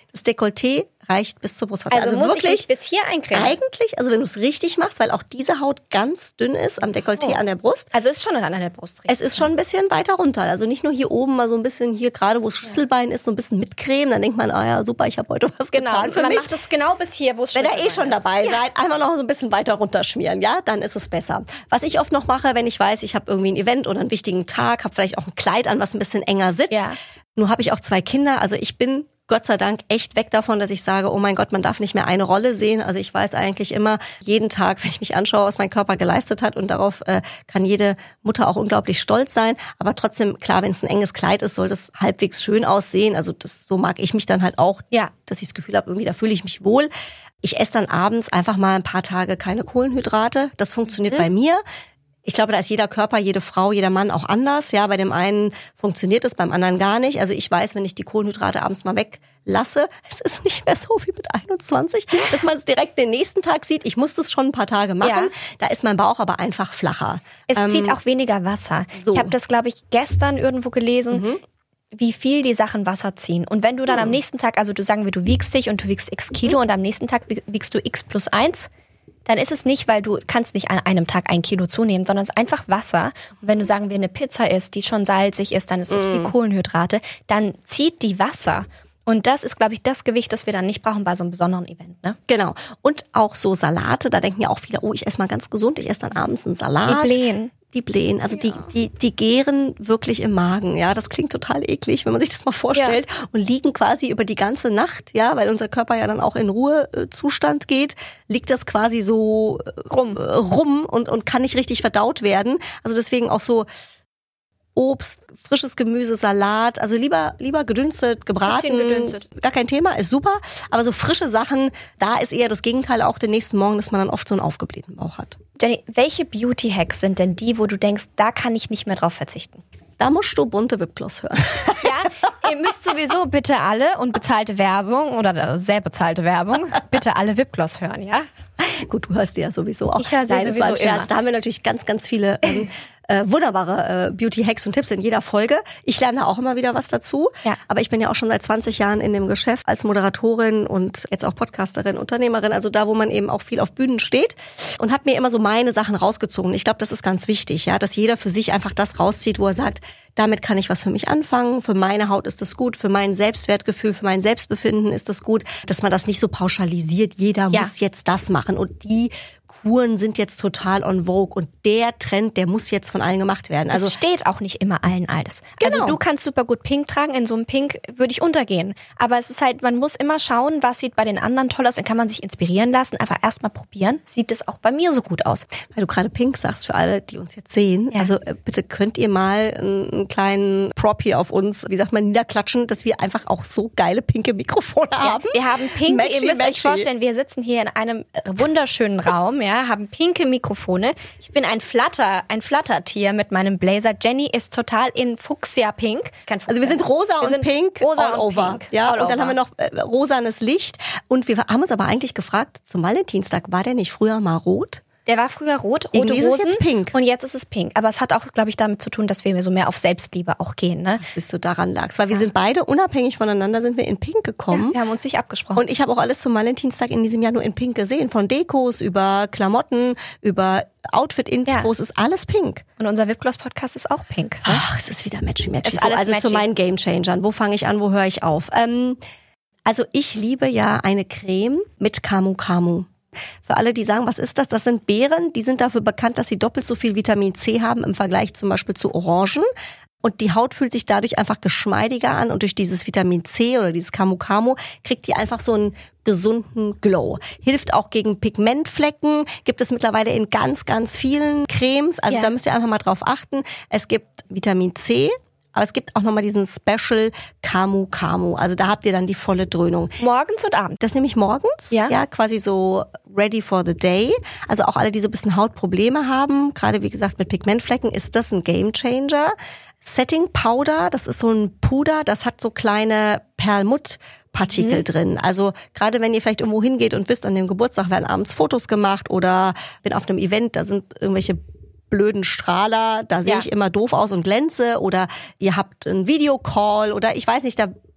Das Dekolleté reicht bis zur Brustwarze. Also, also muss wirklich ich nicht bis hier eincremen? Eigentlich, also wenn du es richtig machst, weil auch diese Haut ganz dünn ist am Dekolleté, oh. an der Brust. Also ist schon an der Brust richtig. Es ist schon ein bisschen weiter runter. Also nicht nur hier oben, mal so ein bisschen hier gerade, wo das Schlüsselbein ist, so ein bisschen mit Creme. Dann denkt man, ah ja, super, ich habe heute was genau. getan für man mich. Man macht das genau bis hier, wo es Wenn Schlüsselbein ihr eh schon ist. dabei ja. seid, einmal noch so ein bisschen weiter runterschmieren, ja, dann ist es besser. Was ich oft noch mache, wenn ich weiß, ich habe irgendwie ein Event oder einen wichtigen Tag, habe vielleicht auch ein Kleid an, was ein bisschen enger sitzt. Ja. Nur habe ich auch zwei Kinder, also ich bin Gott sei Dank echt weg davon, dass ich sage, oh mein Gott, man darf nicht mehr eine Rolle sehen. Also ich weiß eigentlich immer jeden Tag, wenn ich mich anschaue, was mein Körper geleistet hat, und darauf äh, kann jede Mutter auch unglaublich stolz sein. Aber trotzdem, klar, wenn es ein enges Kleid ist, soll das halbwegs schön aussehen. Also das, so mag ich mich dann halt auch, ja. dass ich das Gefühl habe, irgendwie da fühle ich mich wohl. Ich esse dann abends einfach mal ein paar Tage keine Kohlenhydrate. Das funktioniert mhm. bei mir. Ich glaube, da ist jeder Körper, jede Frau, jeder Mann auch anders. Ja, bei dem einen funktioniert es, beim anderen gar nicht. Also ich weiß, wenn ich die Kohlenhydrate abends mal weglasse, es ist nicht mehr so wie mit einundzwanzig, dass man es direkt den nächsten Tag sieht. Ich muss das schon ein paar Tage machen. Ja. Da ist mein Bauch aber einfach flacher. Es ähm, zieht auch weniger Wasser. So. Ich habe das, glaube ich, gestern irgendwo gelesen. Mhm. wie viel die Sachen Wasser ziehen. Und wenn du dann mhm. am nächsten Tag, also du sagen wir, du wiegst dich und du wiegst x Kilo mhm. und am nächsten Tag wiegst du x plus eins, dann ist es nicht, weil du kannst nicht an einem Tag ein Kilo zunehmen, sondern es ist einfach Wasser. Und wenn du, sagen wir, eine Pizza isst, die schon salzig ist, dann ist es mm. viel Kohlenhydrate, dann zieht die Wasser. Und das ist, glaube ich, das Gewicht, das wir dann nicht brauchen bei so einem besonderen Event. Ne? Genau. Und auch so Salate, da denken ja auch viele, oh, ich esse mal ganz gesund, ich esse dann abends einen Salat. Die blähen. Die blähen, also ja. die, die, die gären wirklich im Magen, ja. Das klingt total eklig, wenn man sich das mal vorstellt. Ja. Und liegen quasi über die ganze Nacht, ja, weil unser Körper ja dann auch in Ruhezustand geht, liegt das quasi so rum, äh, rum und, und kann nicht richtig verdaut werden. Also deswegen auch so Obst, frisches Gemüse, Salat, also lieber lieber gedünstet, gebraten, gedünstet. Gar kein Thema, ist super. Aber so frische Sachen, da ist eher das Gegenteil auch den nächsten Morgen, dass man dann oft so einen aufgeblähten Bauch hat. Jenny, welche Beauty-Hacks sind denn die, wo du denkst, da kann ich nicht mehr drauf verzichten? Da musst du bunte Lipgloss hören. Ja, ihr müsst sowieso bitte alle und bezahlte Werbung oder sehr bezahlte Werbung, bitte alle Lipgloss hören, ja? Gut, du hörst die ja sowieso auch. Ich höre sie Nein, sowieso das war ein Scherz. immer. Da haben wir natürlich ganz, ganz viele ähm, äh, wunderbare äh, Beauty-Hacks und Tipps in jeder Folge. Ich lerne auch immer wieder was dazu. Ja. Aber ich bin ja auch schon seit zwanzig Jahren in dem Geschäft als Moderatorin und jetzt auch Podcasterin, Unternehmerin. Also da, wo man eben auch viel auf Bühnen steht. Und habe mir immer so meine Sachen rausgezogen. Ich glaube, das ist ganz wichtig, ja, dass jeder für sich einfach das rauszieht, wo er sagt, damit kann ich was für mich anfangen. Für meine Haut ist das gut. Für mein Selbstwertgefühl, für mein Selbstbefinden ist das gut. Dass man das nicht so pauschalisiert. Jeder ja. muss jetzt das machen. Und die Kuren sind jetzt total on vogue und der Trend, der muss jetzt von allen gemacht werden. Also es steht auch nicht immer allen alles. Genau. Also du kannst super gut Pink tragen, in so einem Pink würde ich untergehen. Aber es ist halt, man muss immer schauen, was sieht bei den anderen toll aus, dann kann man sich inspirieren lassen, aber erstmal probieren, sieht es auch bei mir so gut aus. Weil du gerade Pink sagst, für alle, die uns jetzt sehen, ja. also äh, bitte könnt ihr mal einen, einen kleinen Prop hier auf uns, wie sagt man, niederklatschen, dass wir einfach auch so geile pinke Mikrofone ja, haben. Wir haben Pink, Matchy, ihr müsst Matchy. euch vorstellen, wir sitzen hier in einem wunderschönen Raum, ja, haben pinke Mikrofone. Ich bin ein Flatter, ein Flattertier mit meinem Blazer. Jenny ist total in Fuchsia-Pink. Also wir sind rosa wir und sind pink rosa all und over. Pink. Ja, all und dann over. haben wir noch äh, rosanes Licht. Und wir haben uns aber eigentlich gefragt, zum Valentinstag, war der nicht früher mal rot? Der war früher rot, rote Irgendwie ist es Rosen jetzt pink. Und jetzt ist es pink. Aber es hat auch, glaube ich, damit zu tun, dass wir so mehr auf Selbstliebe auch gehen. Ne? Bis du daran lagst. Weil wir sind beide unabhängig voneinander, sind wir in pink gekommen. Ja, wir haben uns nicht abgesprochen. Und ich habe auch alles zum Valentinstag in diesem Jahr nur in pink gesehen. Von Dekos über Klamotten, über Outfit-Intros, ja. ist alles pink. Und unser Lipgloss-Podcast ist auch pink. Ne? Ach, es ist wieder matchy-matchy. Ist So, alles also matchy. zu meinen Game-Changern. Wo fange ich an, wo höre ich auf? Ähm, also ich liebe ja eine Creme mit Camu Camu. Für alle, die sagen, was ist das? Das sind Beeren, die sind dafür bekannt, dass sie doppelt so viel Vitamin C haben im Vergleich zum Beispiel zu Orangen. Und die Haut fühlt sich dadurch einfach geschmeidiger an und durch dieses Vitamin C oder dieses Camu Camu kriegt die einfach so einen gesunden Glow. Hilft auch gegen Pigmentflecken, gibt es mittlerweile in ganz, ganz vielen Cremes. Also ja. da müsst ihr einfach mal drauf achten. Es gibt Vitamin C. Aber es gibt auch nochmal diesen Special Camu Camu. Also da habt ihr dann die volle Dröhnung. Morgens und abends? Das nehme ich morgens. Ja. Ja, quasi so ready for the day. Also auch alle, die so ein bisschen Hautprobleme haben, gerade wie gesagt mit Pigmentflecken, ist das ein Gamechanger. Setting Powder, das ist so ein Puder, das hat so kleine Perlmuttpartikel mhm. drin. Also gerade wenn ihr vielleicht irgendwo hingeht und wisst, an dem Geburtstag werden abends Fotos gemacht oder bin auf einem Event, da sind irgendwelche blöden Strahler, da sehe ja. ich immer doof aus und glänze oder ihr habt einen Videocall oder ich weiß nicht, da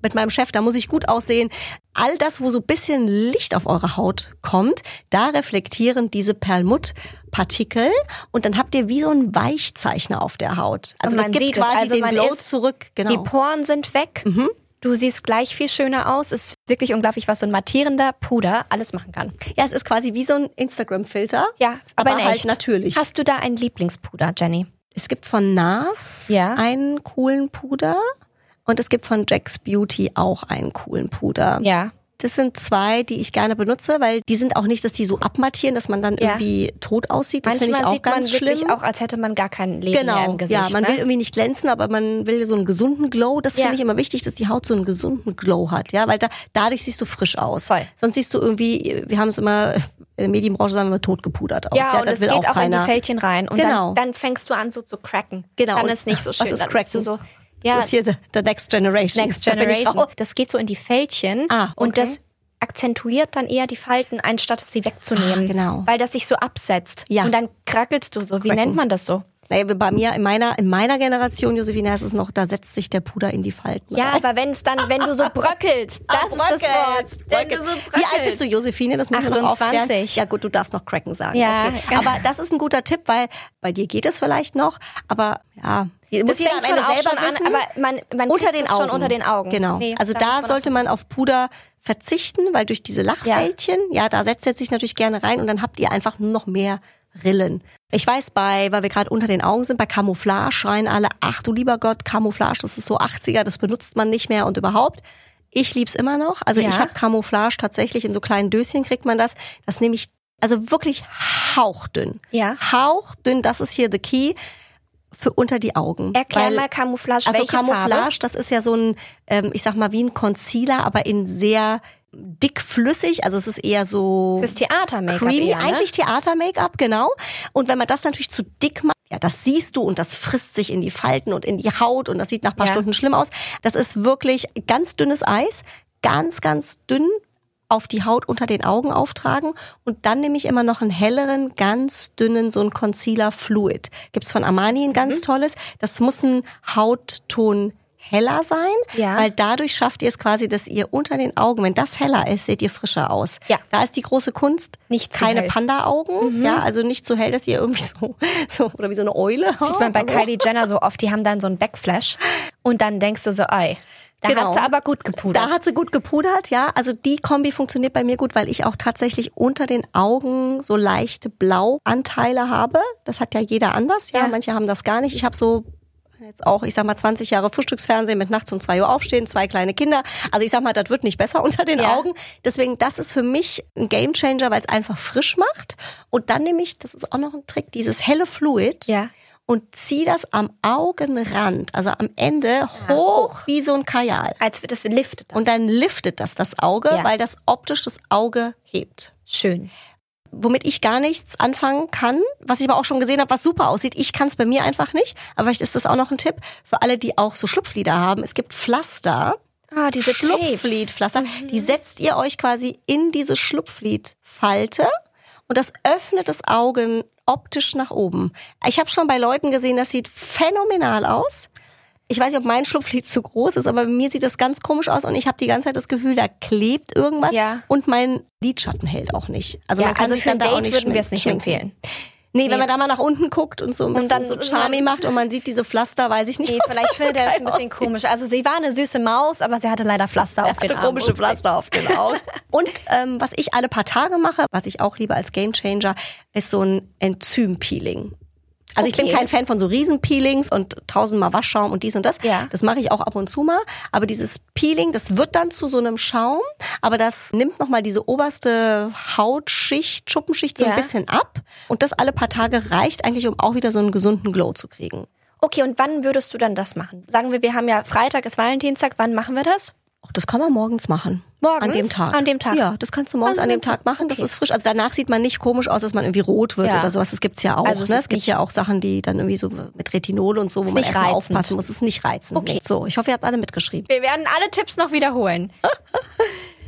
mit meinem Chef, da muss ich gut aussehen. All das, wo so ein bisschen Licht auf eure Haut kommt, da reflektieren diese Perlmuttpartikel und dann habt ihr wie so ein Weichzeichner auf der Haut. Also und das man gibt sieht es. quasi Also den man Glow ist, zurück. Genau. Die Poren sind weg. Mhm. Du siehst gleich viel schöner aus. Ist wirklich unglaublich, was so ein mattierender Puder alles machen kann. Ja, es ist quasi wie so ein Instagram-Filter. Ja, aber, aber in halt echt. natürlich. Hast du da einen Lieblingspuder, Jenny? Es gibt von Nars Ja. einen coolen Puder und es gibt von Jack's Beauty auch einen coolen Puder. Ja. Das sind zwei, die ich gerne benutze, weil die sind auch nicht, dass die so abmattieren, dass man dann Ja. irgendwie tot aussieht. Das finde ich Manchmal auch sieht man ganz wirklich schlimm. auch, als hätte man gar kein Leben mehr Genau, im Gesicht. ja, man ne? will irgendwie nicht glänzen, aber man will so einen gesunden Glow. Das Ja. finde ich immer wichtig, dass die Haut so einen gesunden Glow hat, ja, weil da, dadurch siehst du frisch aus. Voll. Sonst siehst du irgendwie, wir haben es immer, in der Medienbranche sagen wir tot gepudert aus. Ja, Ja, und das es will geht auch auch in keiner. die Fältchen rein. Und Genau. dann, dann fängst du an so zu cracken. Genau. Dann Und ist nicht so was schön. ist dann bist du cracken? so, ja, Das ist hier the, the Next Generation. Next Da bin ich Generation. raus. Das geht so in die Fältchen. Ah, okay. Und das akzentuiert dann eher die Falten, anstatt sie wegzunehmen. Ah, genau. Weil das sich so absetzt. Ja. Und dann krackelst du so. Wie Cracken. nennt man das so? Naja, bei mir, in meiner, in meiner Generation, Josefina, ist es noch, da setzt sich der Puder in die Falten. Ja, aber wenn es dann, wenn du so bröckelst, das Ah, ist das Wort. Wenn du so Wie alt bist du, Josefine? Das müssen wir noch aufklären. achtundzwanzig. Ja gut, du darfst noch Cracken sagen. Ja, okay. genau. Aber das ist ein guter Tipp, weil bei dir geht es vielleicht noch, aber ja, muss Das jeder am fängt schon Ende auch selber schon an, wissen. aber man, man unter kriegt den es Augen. schon unter den Augen. Genau. Nee, also da da, muss man sollte aufpassen. man auf Puder verzichten, weil durch diese Lachfältchen, ja. ja, da setzt er sich natürlich gerne rein und dann habt ihr einfach nur noch mehr Rillen. Ich weiß, bei, weil wir gerade unter den Augen sind, bei Camouflage schreien alle, ach du lieber Gott, Camouflage, das ist so achtziger, das benutzt man nicht mehr und überhaupt. Ich lieb's immer noch. Also Ja. ich habe Camouflage tatsächlich in so kleinen Döschen kriegt man das. Das nehme ich also wirklich hauchdünn. Ja. Hauchdünn, das ist hier the key für unter die Augen. Erklär Weil- mal Camouflage, Also welche Camouflage, Farbe? das ist ja so ein, ähm, ich sag mal, wie ein Concealer, aber in sehr dickflüssig. Also es ist eher so Fürs Theater-Make-up creamy, eher, ne? eigentlich Theater-Make-up, genau. Und wenn man das natürlich zu dick macht, ja, das siehst du und das frisst sich in die Falten und in die Haut und das sieht nach ein paar Ja. Stunden schlimm aus. Das ist wirklich ganz dünnes Eis, ganz, ganz dünn auf die Haut unter den Augen auftragen und dann nehme ich immer noch einen helleren, ganz dünnen, so einen Concealer Fluid. Gibt's von Armani ein ganz Mhm. tolles. Das muss ein Hautton heller sein, Ja. weil dadurch schafft ihr es quasi, dass ihr unter den Augen, wenn das heller ist, seht ihr frischer aus. Ja. Da ist die große Kunst. Nicht zu keine hell. Panda-Augen, ja, also nicht so hell, dass ihr irgendwie so, so oder wie so eine Eule. Sieht man bei Kylie Jenner so oft, die haben dann so einen Backflash und dann denkst du so, ey, da Genau. hat sie aber gut gepudert. Da hat sie gut gepudert, ja. Also die Kombi funktioniert bei mir gut, weil ich auch tatsächlich unter den Augen so leichte Blauanteile habe. Das hat ja jeder anders, ja. Ja. Manche haben das gar nicht. Ich habe so jetzt auch, ich sag mal, zwanzig Jahre Frühstücksfernsehen mit nachts um zwei Uhr aufstehen, zwei kleine Kinder. Also ich sag mal, das wird nicht besser unter den Ja. Augen. Deswegen, das ist für mich ein Gamechanger, weil es einfach frisch macht. Und dann nehme ich, das ist auch noch ein Trick, dieses helle Fluid. Ja. Und zieh das am Augenrand, also am Ende hoch wie so ein Kajal. Als wird das liftet. Und dann liftet das das Auge, Ja. weil das optisch das Auge hebt. Schön. Womit ich gar nichts anfangen kann, was ich aber auch schon gesehen habe, was super aussieht. Ich kann es bei mir einfach nicht. Aber vielleicht ist das auch noch ein Tipp für alle, die auch so Schlupflider haben. Es gibt Pflaster, Ah, diese Tapes. Schlupflidpflaster. Die setzt ihr euch quasi in diese Schlupflidfalte und das öffnet das Auge optisch nach oben. Ich habe schon bei Leuten gesehen, das sieht phänomenal aus. Ich weiß nicht, ob mein Schlupflid zu groß ist, aber bei mir sieht das ganz komisch aus und ich habe die ganze Zeit das Gefühl, da klebt irgendwas Ja. und mein Lidschatten hält auch nicht. Also Ja, man kann also sich für ein dann da auch Date nicht würden wir es nicht schminken. empfehlen. Nee, Nee. wenn man da mal nach unten guckt und so ein bisschen dann- so charmy macht und man sieht diese Pflaster, weiß ich nicht. Nee, ob vielleicht das so findet er das ein geil bisschen aussieht. komisch. Also sie war eine süße Maus, aber sie hatte leider Pflaster auf den hatte Arm. komische Upsi. Pflaster auf, genau. Und ähm, was ich alle paar Tage mache, was ich auch liebe als Gamechanger, ist so ein Enzympeeling. Also ich bin Okay. kein Fan von so Riesenpeelings und tausendmal Waschschaum und dies und das. Ja. Das mache ich auch ab und zu mal. Aber dieses Peeling, das wird dann zu so einem Schaum, aber das nimmt nochmal diese oberste Hautschicht, Schuppenschicht so Ja. ein bisschen ab. Und das alle paar Tage reicht eigentlich, um auch wieder so einen gesunden Glow zu kriegen. Okay, und wann würdest du dann das machen? Sagen wir, wir haben ja Freitag ist Valentinstag, wann machen wir das? Ach, das kann man morgens machen. Morgens? An dem Tag. An dem Tag? Ja, das kannst du morgens Also an dem kannst du- Tag machen. Das okay. ist frisch. Also danach sieht man nicht komisch aus, dass man irgendwie rot wird Ja. oder sowas. Das gibt's ja auch. Also es ne? ist Es gibt nicht- ja auch Sachen, die dann irgendwie so mit Retinol und so, wo Ist man nicht erstmal reizend. aufpassen muss. Es ist nicht reizend. Okay. Nee. So, ich hoffe, ihr habt alle mitgeschrieben. Wir werden alle Tipps noch wiederholen.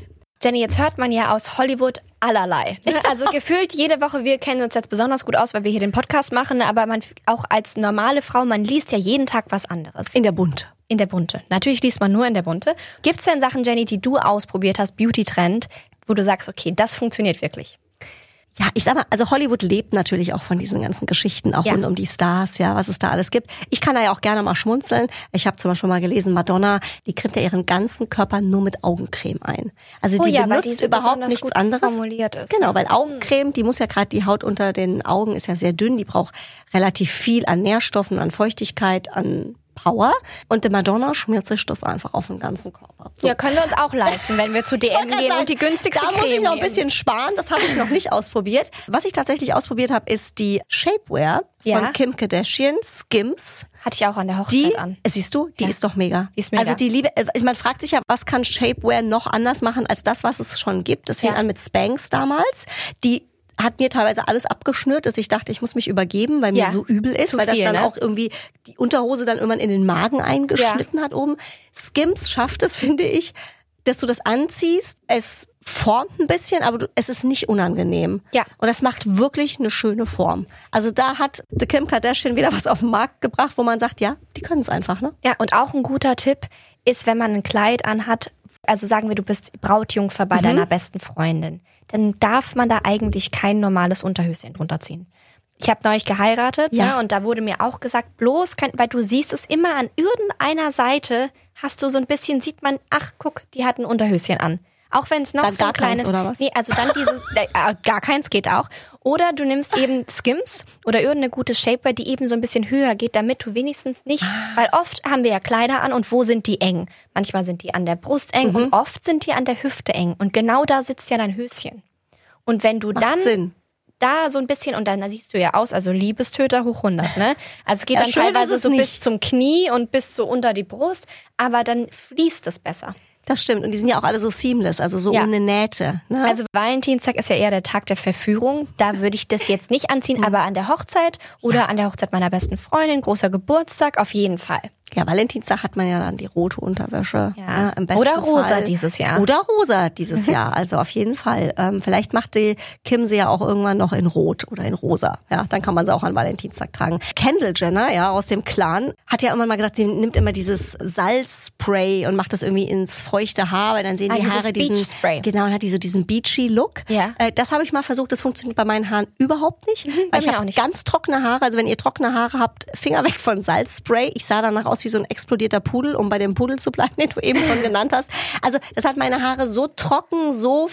Jenny, jetzt hört man ja aus Hollywood allerlei. Ne? Also gefühlt jede Woche, wir kennen uns jetzt besonders gut aus, weil wir hier den Podcast machen, aber man auch als normale Frau, man liest ja jeden Tag was anderes. In der Bunte. In der Bunte. Natürlich liest man nur in der Bunte. Gibt es denn Sachen, Jenny, die du ausprobiert hast, Beauty-Trend, wo du sagst, okay, das funktioniert wirklich? Ja, ich sag mal, also Hollywood lebt natürlich auch von diesen ganzen Geschichten, auch ja. rund um die Stars, ja, was es da alles gibt. Ich kann da ja auch gerne mal schmunzeln. Ich habe zum Beispiel mal gelesen, Madonna, die cremt ja ihren ganzen Körper nur mit Augencreme ein. Also die oh ja, benutzt die überhaupt nichts gut anderes. Formuliert ist. Genau, weil Augencreme, die muss ja gerade, die Haut unter den Augen ist ja sehr dünn, die braucht relativ viel an Nährstoffen, an Feuchtigkeit, an Power. Und die Madonna schmiert sich das einfach auf den ganzen Körper. So. Ja, können wir uns auch leisten, wenn wir zu D M gehen sagen, und die günstigste Da Creme muss ich noch ein nehmen. bisschen sparen, das habe ich noch nicht ausprobiert. Was ich tatsächlich ausprobiert habe, ist die Shapewear Ja. von Kim Kardashian, Skims. Hatte ich auch an der Hochzeit Die, an. siehst du, die Ja. ist doch mega. Die ist mega. Also die Liebe, man fragt sich ja, was kann Shapewear noch anders machen als das, was es schon gibt. Das fing Ja. an mit Spanx damals. Die hat mir teilweise alles abgeschnürt, dass ich dachte, ich muss mich übergeben, weil mir Ja. so übel ist, Zu weil das viel, dann ne? auch irgendwie die Unterhose dann irgendwann in den Magen eingeschnitten hat oben. Skims schafft es, finde ich, dass du das anziehst, es formt ein bisschen, aber du, es ist nicht unangenehm. Ja. Und das macht wirklich eine schöne Form. Also da hat die Kim Kardashian wieder was auf den Markt gebracht, wo man sagt, ja, die können es einfach, ne? Ja, und auch ein guter Tipp ist, wenn man ein Kleid anhat, also sagen wir, du bist Brautjungfer bei Mhm. deiner besten Freundin, dann darf man da eigentlich kein normales Unterhöschen drunter ziehen. Ich habe neulich geheiratet, Ja. ne, und da wurde mir auch gesagt, bloß kein, weil du siehst es immer an irgendeiner Seite, hast du so ein bisschen, sieht man, ach guck, die hat ein Unterhöschen an. Auch wenn es noch Dann so gar klein keins, ist. oder was? Nee, also dann dieses, äh, gar keins geht auch. Oder du nimmst eben Skims oder irgendeine gute Shapewear, die eben so ein bisschen höher geht, damit du wenigstens nicht, weil oft haben wir ja Kleider an und wo sind die eng? Manchmal sind die an der Brust eng Mhm. und oft sind die an der Hüfte eng. Und genau da sitzt ja dein Höschen. Und wenn du Macht dann Sinn. da so ein bisschen, und dann da siehst du ja aus, also Liebestöter hoch hundert, ne? Also es geht Ja, dann schön teilweise ist es so nicht. bis zum Knie und bis so unter die Brust, aber dann fließt es besser. Das stimmt. Und die sind ja auch alle so seamless, also so Ja. ohne Nähte. Ne? Also Valentinstag ist ja eher der Tag der Verführung. Da würde ich das jetzt nicht anziehen, aber an der Hochzeit oder an der Hochzeit meiner besten Freundin, großer Geburtstag, auf jeden Fall. ja, Valentinstag hat man ja dann die rote Unterwäsche. Ja. Ne, im besten Oder rosa Fall. dieses Jahr. Oder rosa dieses Jahr. Also auf jeden Fall. Ähm, vielleicht macht die Kim sie ja auch irgendwann noch in Rot oder in Rosa. Ja, dann kann man sie auch an Valentinstag tragen. Kendall Jenner, ja, aus dem Clan, hat ja immer mal gesagt, sie nimmt immer dieses Salzspray und macht das irgendwie ins feuchte Haar, weil dann sehen Ah, die dieses Haare diesen, Beach Spray. genau, und hat die so diesen beachy Look. Ja. Äh, das habe ich mal versucht, das funktioniert bei meinen Haaren überhaupt nicht. bei weil ich mir auch habe nicht. ganz trockene Haare, also wenn ihr trockene Haare habt, Finger weg von Salzspray. Ich sah danach aus wie so ein explodierter Pudel, um bei dem Pudel zu bleiben, den du eben schon genannt hast. Also das hat meine Haare so trocken, so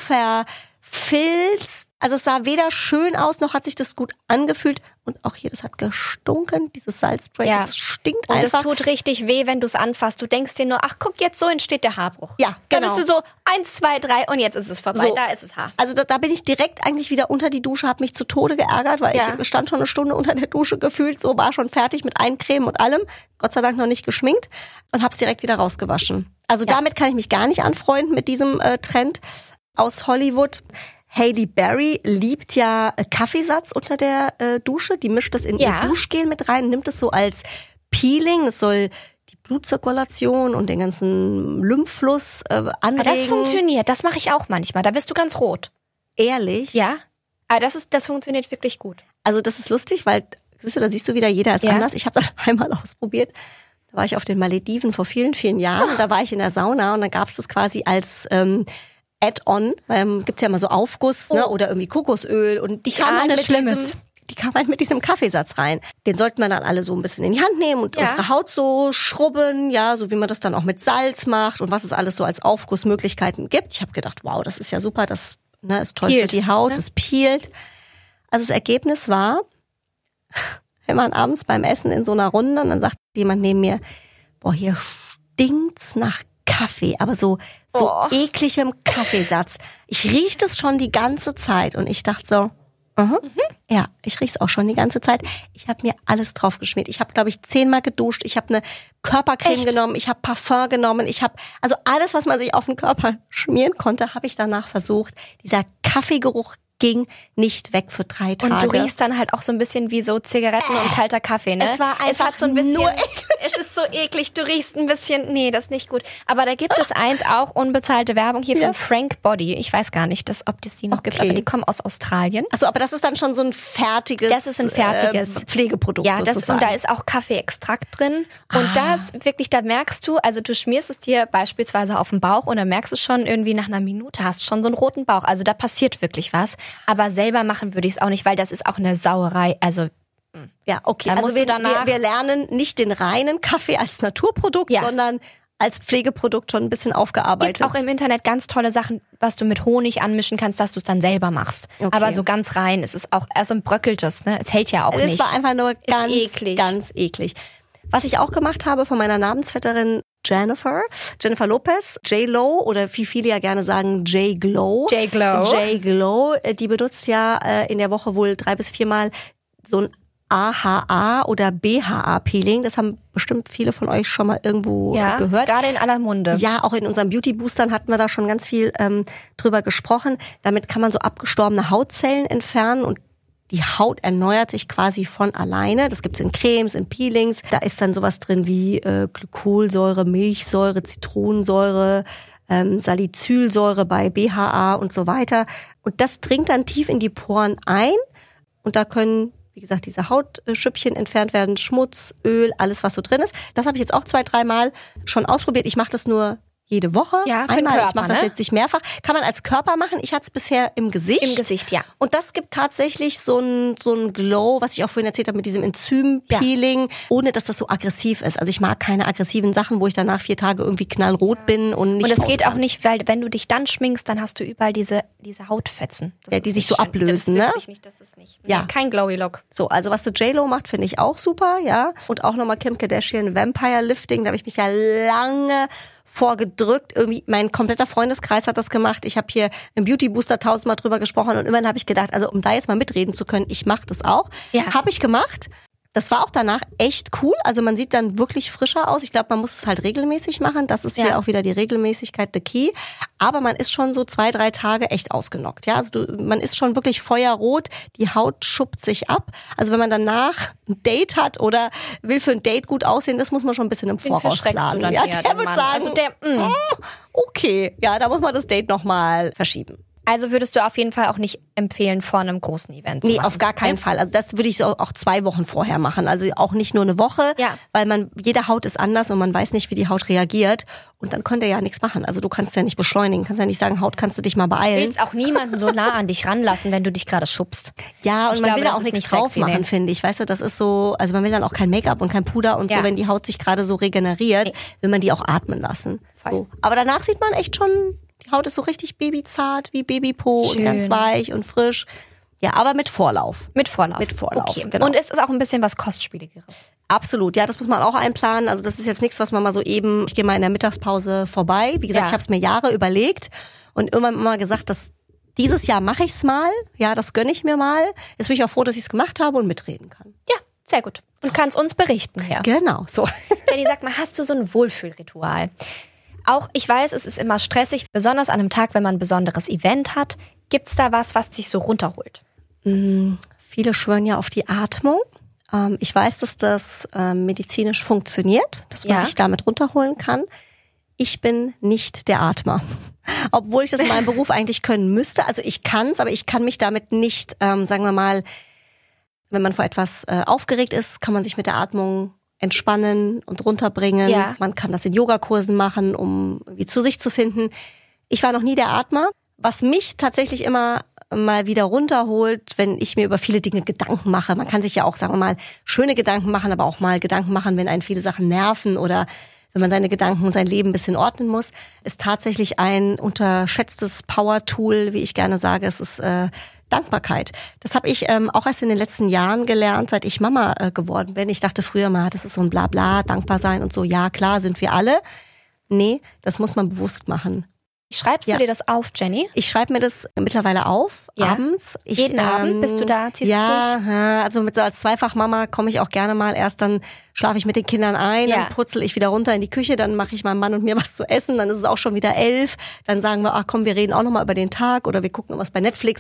verfilzt. Also es sah weder schön aus, noch hat sich das gut angefühlt. Und auch hier, das hat gestunken, dieses Salzspray. Ja. Das stinkt Und es einfach. tut richtig weh, wenn du es anfasst. Du denkst dir nur, ach guck, jetzt so entsteht der Haarbruch. Ja, Dann genau. bist du so, eins, zwei, drei und jetzt ist es vorbei. So. Da ist es Haar. Also da, da bin ich direkt eigentlich wieder unter die Dusche, habe mich zu Tode geärgert, weil Ja. ich stand schon eine Stunde unter der Dusche gefühlt, so war schon fertig mit Eincremen und allem, Gott sei Dank noch nicht geschminkt und hab's direkt wieder rausgewaschen. Also Ja. damit kann ich mich gar nicht anfreunden mit diesem äh, Trend aus Hollywood. Hailey Berry liebt ja äh, Kaffeesatz unter der äh, Dusche, die mischt das in Ja. ihr Duschgel mit rein, nimmt es so als Peeling, das soll die Blutzirkulation und den ganzen Lymphfluss äh, Aber anregen. das funktioniert, das mache ich auch manchmal. Da wirst du ganz rot. Ehrlich? Ja, aber das ist, das funktioniert wirklich gut. Also das ist lustig, weil siehst du, da siehst du wieder, jeder ist Ja. anders. Ich habe das einmal ausprobiert. Da war ich auf den Malediven vor vielen, vielen Jahren. Und da war ich in der Sauna und dann gab es das quasi als ähm, Add-on. Ähm, gibt's ja immer so Aufguss, ne? Oh. Oder irgendwie Kokosöl. Und die Ich kam halt ahne mit Schlimmes. diesem, die kam halt mit diesem Kaffeesatz rein. Den sollten wir dann alle so ein bisschen in die Hand nehmen und Ja. unsere Haut so schrubben, ja, so wie man das dann auch mit Salz macht und was es alles so als Aufgussmöglichkeiten gibt. Ich habe gedacht, wow, das ist ja super, das ne, ist toll für Peelt, die Haut, ne? das peelt. Also das Ergebnis war, wir waren abends beim Essen in so einer Runde und dann sagt jemand neben mir, boah, hier stinkt's nach Kaffee, aber so so Oh. ekligem Kaffeesatz. Ich riech das schon die ganze Zeit und ich dachte so, aha, ja, ich riech's auch schon die ganze Zeit. Ich habe mir alles drauf geschmiert. Ich habe, glaube ich, zehnmal geduscht. Ich habe eine Körpercreme Echt? genommen. Ich habe Parfum genommen. Ich habe also alles, was man sich auf den Körper schmieren konnte, habe ich danach versucht. Dieser Kaffeegeruch ging nicht weg für drei Tage. Und du riechst dann halt auch so ein bisschen wie so Zigaretten äh, und kalter Kaffee, ne? Es war einfach es hat so ein bisschen, nur eklig. Es ist so eklig, du riechst ein bisschen, nee, das ist nicht gut. Aber da gibt es eins auch, unbezahlte Werbung hier ja. von Frank Body. Ich weiß gar nicht, dass, ob das die noch okay. gibt, aber die kommen aus Australien. Achso, aber das ist dann schon so ein fertiges, das ist ein fertiges äh, Pflegeprodukt ja, das, sozusagen. Und da ist auch Kaffeeextrakt drin. Und ah. das wirklich, da merkst du, also du schmierst es dir beispielsweise auf den Bauch und dann merkst du schon irgendwie nach einer Minute hast schon so einen roten Bauch. Also da passiert wirklich was. Aber selber machen würde ich es auch nicht, weil das ist auch eine Sauerei. Also ja, okay. Also wir, wir, wir lernen nicht den reinen Kaffee als Naturprodukt, ja. sondern als Pflegeprodukt schon ein bisschen aufgearbeitet. Gibt auch im Internet ganz tolle Sachen, was du mit Honig anmischen kannst, dass du es dann selber machst. Okay. Aber so ganz rein, es ist auch, also ein bröckeltes, ne? Es hält ja auch es nicht. Es war einfach nur ganz, eklig. ganz eklig. Was ich auch gemacht habe von meiner Namensvetterin Jennifer, Jennifer Lopez, J-Lo oder wie viele ja gerne sagen J-Glow. J-Glow. J-Glow, die benutzt ja in der Woche wohl drei bis viermal so ein A H A oder B H A-Peeling. Das haben bestimmt viele von euch schon mal irgendwo ja, gehört. Ja, gerade in aller Munde. Ja, auch in unseren Beauty-Boostern hatten wir da schon ganz viel ähm, drüber gesprochen. Damit kann man so abgestorbene Hautzellen entfernen und die Haut erneuert sich quasi von alleine. Das gibt's in Cremes, in Peelings. Da ist dann sowas drin wie äh, Glykolsäure, Milchsäure, Zitronensäure, ähm, Salicylsäure bei B H A und so weiter. Und das dringt dann tief in die Poren ein. Und da können, wie gesagt, diese Hautschüppchen entfernt werden, Schmutz, Öl, alles, was so drin ist. Das habe ich jetzt auch zwei, dreimal schon ausprobiert. Ich mache das nur jede Woche. Ja, für einmal. den Körper, ich mache das ne? jetzt nicht mehrfach. Kann man als Körper machen. Ich hatte es bisher im Gesicht. Im Gesicht, ja. Und das gibt tatsächlich so ein so ein Glow, was ich auch vorhin erzählt habe mit diesem Enzym-Peeling, ja. ohne dass das so aggressiv ist. Also ich mag keine aggressiven Sachen, wo ich danach vier Tage irgendwie knallrot bin und nicht. Und es geht kann. auch nicht, weil wenn du dich dann schminkst, dann hast du überall diese diese Hautfetzen. Das ja, die sich so schön. ablösen, das ne? Ich nicht, dass das nicht. Ja, nee, kein glowy Look. So, also was der J-Lo macht, finde ich auch super, ja. Und auch nochmal Kim Kardashian Vampire Lifting, da habe ich mich ja lange vorgedrückt. Irgendwie mein kompletter Freundeskreis hat das gemacht. Ich habe hier im Beauty Booster tausendmal drüber gesprochen und immerhin habe ich gedacht, also um da jetzt mal mitreden zu können, ich mache das auch. Ja. Habe ich gemacht. Das war auch danach echt cool. Also man sieht dann wirklich frischer aus. Ich glaube, man muss es halt regelmäßig machen. Das ist ja. hier auch wieder die Regelmäßigkeit, the key. Aber man ist schon so zwei, drei Tage echt ausgenockt. Ja, also du, man ist schon wirklich feuerrot. Die Haut schuppt sich ab. Also wenn man danach ein Date hat oder will für ein Date gut aussehen, das muss man schon ein bisschen im Voraus planen. Ja, der wird sagen, also der, mm. okay, ja, da muss man das Date nochmal verschieben. Also würdest du auf jeden Fall auch nicht empfehlen, vor einem großen Event zu Nee, machen? auf gar keinen Fall. Also das würde ich so auch zwei Wochen vorher machen. Also auch nicht nur eine Woche, ja. weil man jede Haut ist anders und man weiß nicht, wie die Haut reagiert. Und dann könnt ihr ja nichts machen. Also du kannst ja nicht beschleunigen, kannst ja nicht sagen, Haut, kannst du dich mal beeilen. Du willst auch niemanden so nah an dich ranlassen, wenn du dich gerade schubst. Ja, und ich man glaube, will da auch nichts drauf machen, nee. finde ich. Weißt du, das ist so, also man will dann auch kein Make-up und kein Puder und ja. so, wenn die Haut sich gerade so regeneriert, nee. will man die auch atmen lassen. So. Aber danach sieht man echt schon, die Haut ist so richtig babyzart, wie Babypo Schön. und ganz weich und frisch. Ja, aber mit Vorlauf. Mit Vorlauf. Mit Vorlauf, okay. Genau. Und es ist auch ein bisschen was Kostspieligeres. Absolut, ja, das muss man auch einplanen. Also das ist jetzt nichts, was man mal so eben, ich gehe mal in der Mittagspause vorbei. Wie gesagt, ja. ich habe es mir Jahre überlegt und irgendwann immer gesagt, dass dieses Jahr mache ich's mal. Ja, das gönne ich mir mal. Jetzt bin ich auch froh, dass ich es gemacht habe und mitreden kann. Ja, sehr gut. Und so. kannst uns berichten, ja. Genau, so. Jenny, sag mal, hast du so ein Wohlfühlritual? Auch, ich weiß, es ist immer stressig, besonders an einem Tag, wenn man ein besonderes Event hat. Gibt's da was, was dich so runterholt? Mm, viele schwören ja auf die Atmung. Ähm, ich weiß, dass das ähm, medizinisch funktioniert, dass man ja. sich damit runterholen kann. Ich bin nicht der Atmer. Obwohl ich das in meinem Beruf eigentlich können müsste. Also ich kann's, aber ich kann mich damit nicht, ähm, sagen wir mal, wenn man vor etwas äh, aufgeregt ist, kann man sich mit der Atmung entspannen und runterbringen. Ja. Man kann das in Yogakursen machen, um irgendwie zu sich zu finden. Ich war noch nie der Atmer. Was mich tatsächlich immer mal wieder runterholt, wenn ich mir über viele Dinge Gedanken mache. Man kann sich ja auch, sagen wir mal, schöne Gedanken machen, aber auch mal Gedanken machen, wenn einen viele Sachen nerven oder wenn man seine Gedanken und sein Leben ein bisschen ordnen muss, ist tatsächlich ein unterschätztes Power-Tool, wie ich gerne sage. Es ist äh, Dankbarkeit. Das habe ich ähm, auch erst in den letzten Jahren gelernt, seit ich Mama äh, geworden bin. Ich dachte früher mal, das ist so ein Blabla, dankbar sein und so. Ja, klar, sind wir alle. Nee, das muss man bewusst machen. Schreibst ja. du dir das auf, Jenny? Ich schreibe mir das mittlerweile auf, ja. abends. Ich, Jeden ähm, Abend bist du da, ziehst ja, du durch? Ja, also mit so als Zweifachmama komme ich auch gerne mal. Erst dann schlafe ich mit den Kindern ein, ja. dann putzel ich wieder runter in die Küche, dann mache ich meinem Mann und mir was zu essen, dann ist es auch schon wieder elf. Dann sagen wir, ach komm, wir reden auch nochmal über den Tag oder wir gucken was bei Netflix.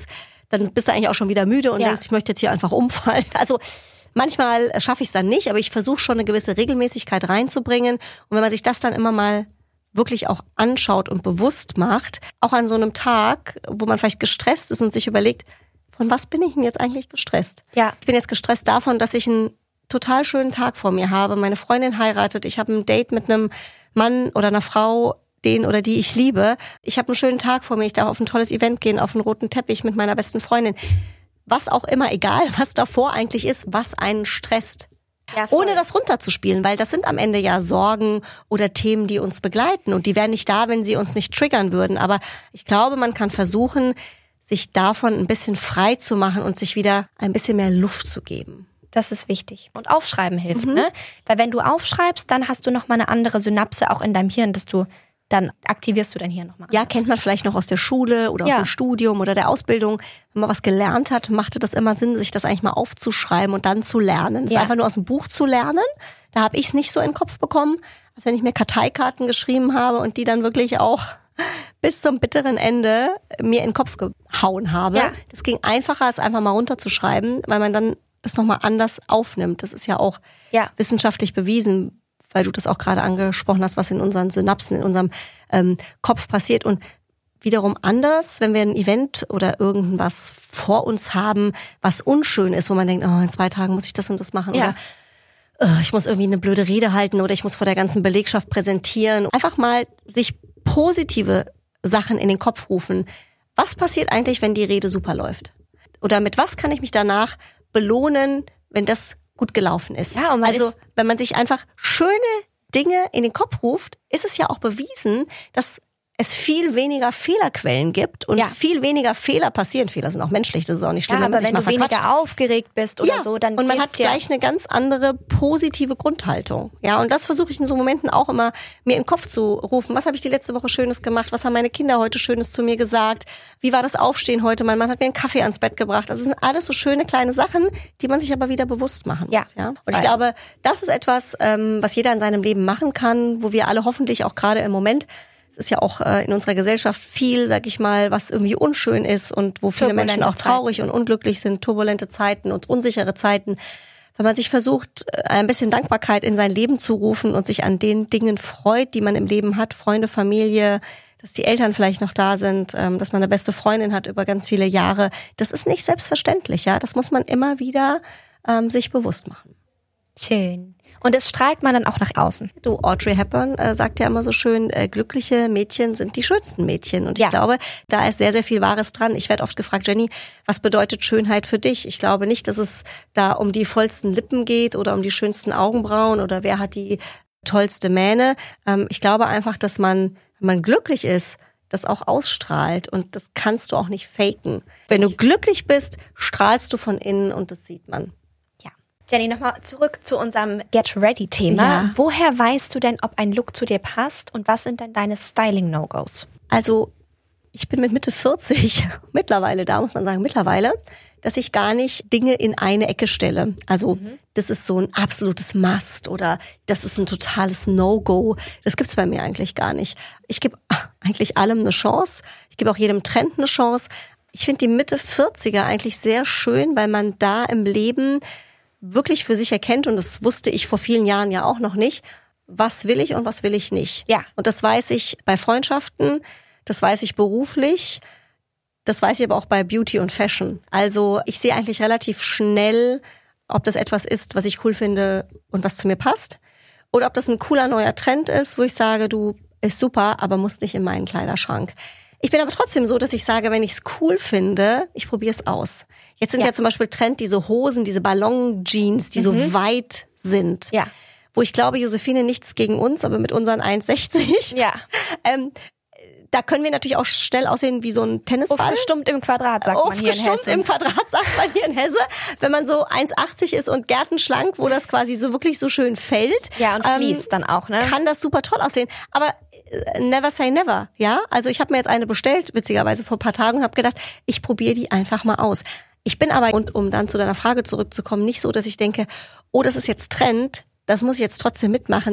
dann bist du eigentlich auch schon wieder müde und ja. denkst, ich möchte jetzt hier einfach umfallen. Also manchmal schaffe ich es dann nicht, aber ich versuche schon eine gewisse Regelmäßigkeit reinzubringen. Und wenn man sich das dann immer mal wirklich auch anschaut und bewusst macht, auch an so einem Tag, wo man vielleicht gestresst ist und sich überlegt, von was bin ich denn jetzt eigentlich gestresst? Ja. Ich bin jetzt gestresst davon, dass ich einen total schönen Tag vor mir habe. Meine Freundin heiratet, ich habe ein Date mit einem Mann oder einer Frau, den oder die ich liebe. Ich habe einen schönen Tag vor mir, ich darf auf ein tolles Event gehen, auf einen roten Teppich mit meiner besten Freundin. Was auch immer, egal was davor eigentlich ist, was einen stresst. Ja, ohne das runterzuspielen, weil das sind am Ende ja Sorgen oder Themen, die uns begleiten und die wären nicht da, wenn sie uns nicht triggern würden. Aber ich glaube, man kann versuchen, sich davon ein bisschen frei zu machen und sich wieder ein bisschen mehr Luft zu geben. Das ist wichtig. Und Aufschreiben hilft, Mhm. ne? Weil wenn du aufschreibst, dann hast du nochmal eine andere Synapse auch in deinem Hirn, dass du, dann aktivierst du dein Hirn nochmal. Ja, kennt man vielleicht noch aus der Schule oder aus Ja. dem Studium oder der Ausbildung. Wenn man was gelernt hat, machte das immer Sinn, sich das eigentlich mal aufzuschreiben und dann zu lernen. Das Ja. ist einfach nur aus dem Buch zu lernen. Da habe ich es nicht so in den Kopf bekommen, als wenn ich mir Karteikarten geschrieben habe und die dann wirklich auch bis zum bitteren Ende mir in den Kopf gehauen habe. Ja. Das ging einfacher, es einfach mal runterzuschreiben, weil man dann das nochmal anders aufnimmt. Das ist ja auch Ja. wissenschaftlich bewiesen, weil du das auch gerade angesprochen hast, was in unseren Synapsen, in unserem ähm, Kopf passiert. Und wiederum anders, wenn wir ein Event oder irgendwas vor uns haben, was unschön ist, wo man denkt, oh, in zwei Tagen muss ich das und das machen. Ja. Oder oh, ich muss irgendwie eine blöde Rede halten oder ich muss vor der ganzen Belegschaft präsentieren. Einfach mal sich positive Sachen in den Kopf rufen. Was passiert eigentlich, wenn die Rede super läuft? Oder mit was kann ich mich danach belohnen, wenn das gut gelaufen ist? Ja, und man also ist wenn man sich einfach schöne Dinge in den Kopf ruft, ist es ja auch bewiesen, dass es viel weniger Fehlerquellen gibt und Ja. viel weniger Fehler passieren. Fehler sind auch menschlich, das ist auch nicht schlimm, Ja, wenn man aber sich wenn mal du verquatscht. weniger aufgeregt bist oder Ja, so, dann und man geht's hat dir- gleich eine ganz andere positive Grundhaltung. Ja, und das versuche ich in so Momenten auch immer mir in den Kopf zu rufen. Was habe ich die letzte Woche Schönes gemacht? Was haben meine Kinder heute Schönes zu mir gesagt? Wie war das Aufstehen heute? Mein Mann hat mir einen Kaffee ans Bett gebracht. Das sind alles so schöne kleine Sachen, die man sich aber wieder bewusst machen muss. Ja. Ja. Und ich Voll. glaube, das ist etwas, ähm, was jeder in seinem Leben machen kann, wo wir alle hoffentlich auch gerade im Moment, es ist ja auch äh, in unserer Gesellschaft viel, sag ich mal, was irgendwie unschön ist und wo viele Turbulente Menschen auch traurig Zeiten. und unglücklich sind, turbulente Zeiten und unsichere Zeiten. Wenn man sich versucht, ein bisschen Dankbarkeit in sein Leben zu rufen und sich an den Dingen freut, die man im Leben hat, Freunde, Familie, dass die Eltern vielleicht noch da sind, ähm, dass man eine beste Freundin hat über ganz viele Jahre, das ist nicht selbstverständlich, ja. Das muss man immer wieder ähm, sich bewusst machen. Schön. Und das strahlt man dann auch nach außen. Du, Audrey Hepburn äh, sagt ja immer so schön, äh, glückliche Mädchen sind die schönsten Mädchen. Und ich Ja. glaube, da ist sehr, sehr viel Wahres dran. Ich werde oft gefragt, Jenny, was bedeutet Schönheit für dich? Ich glaube nicht, dass es da um die vollsten Lippen geht oder um die schönsten Augenbrauen oder wer hat die tollste Mähne. Ähm, ich glaube einfach, dass man, wenn man glücklich ist, das auch ausstrahlt. Und das kannst du auch nicht faken. Wenn du glücklich bist, strahlst du von innen und das sieht man. Jenny, nochmal zurück zu unserem Get-Ready-Thema. Ja. Woher weißt du denn, ob ein Look zu dir passt und was sind denn deine Styling-No-Gos? Also ich bin mit Mitte vierzig mittlerweile da, muss man sagen, mittlerweile, dass ich gar nicht Dinge in eine Ecke stelle. Also das ist so ein absolutes Must oder das ist ein totales No-Go. Das gibt's bei mir eigentlich gar nicht. Ich gebe eigentlich allem eine Chance. Ich gebe auch jedem Trend eine Chance. Ich finde die Mitte vierziger eigentlich sehr schön, weil man da im Leben wirklich für sich erkennt, und das wusste ich vor vielen Jahren ja auch noch nicht, was will ich und was will ich nicht. Ja. Und das weiß ich bei Freundschaften, das weiß ich beruflich, das weiß ich aber auch bei Beauty und Fashion. Also ich sehe eigentlich relativ schnell, ob das etwas ist, was ich cool finde und was zu mir passt, oder ob das ein cooler neuer Trend ist, wo ich sage, du, ist super, aber muss nicht in meinen Kleiderschrank. Ich bin aber trotzdem so, dass ich sage, wenn ich es cool finde, ich probiere es aus. Jetzt sind ja. ja zum Beispiel Trend diese Hosen, diese Ballon-Jeans, die mhm. so weit sind. Ja. Wo ich glaube, Josephine, nichts gegen uns, aber mit unseren eins sechzig. Ja. Ähm, da können wir natürlich auch schnell aussehen wie so ein Tennisball. Aufgestummt im Quadrat, sagt man hier in Aufgestummt Hessen. im Quadrat, sagt man hier in Hesse. Wenn man so eins achtzig ist und gärtenschlank, wo das quasi so wirklich so schön fällt. Ja, und fließt ähm, dann auch, ne? Kann das super toll aussehen. Aber never say never, ja? Also ich habe mir jetzt eine bestellt, witzigerweise vor ein paar Tagen, und habe gedacht, ich probiere die einfach mal aus. Ich bin aber, und um dann zu deiner Frage zurückzukommen, nicht so, dass ich denke, oh, das ist jetzt Trend, das muss ich jetzt trotzdem mitmachen.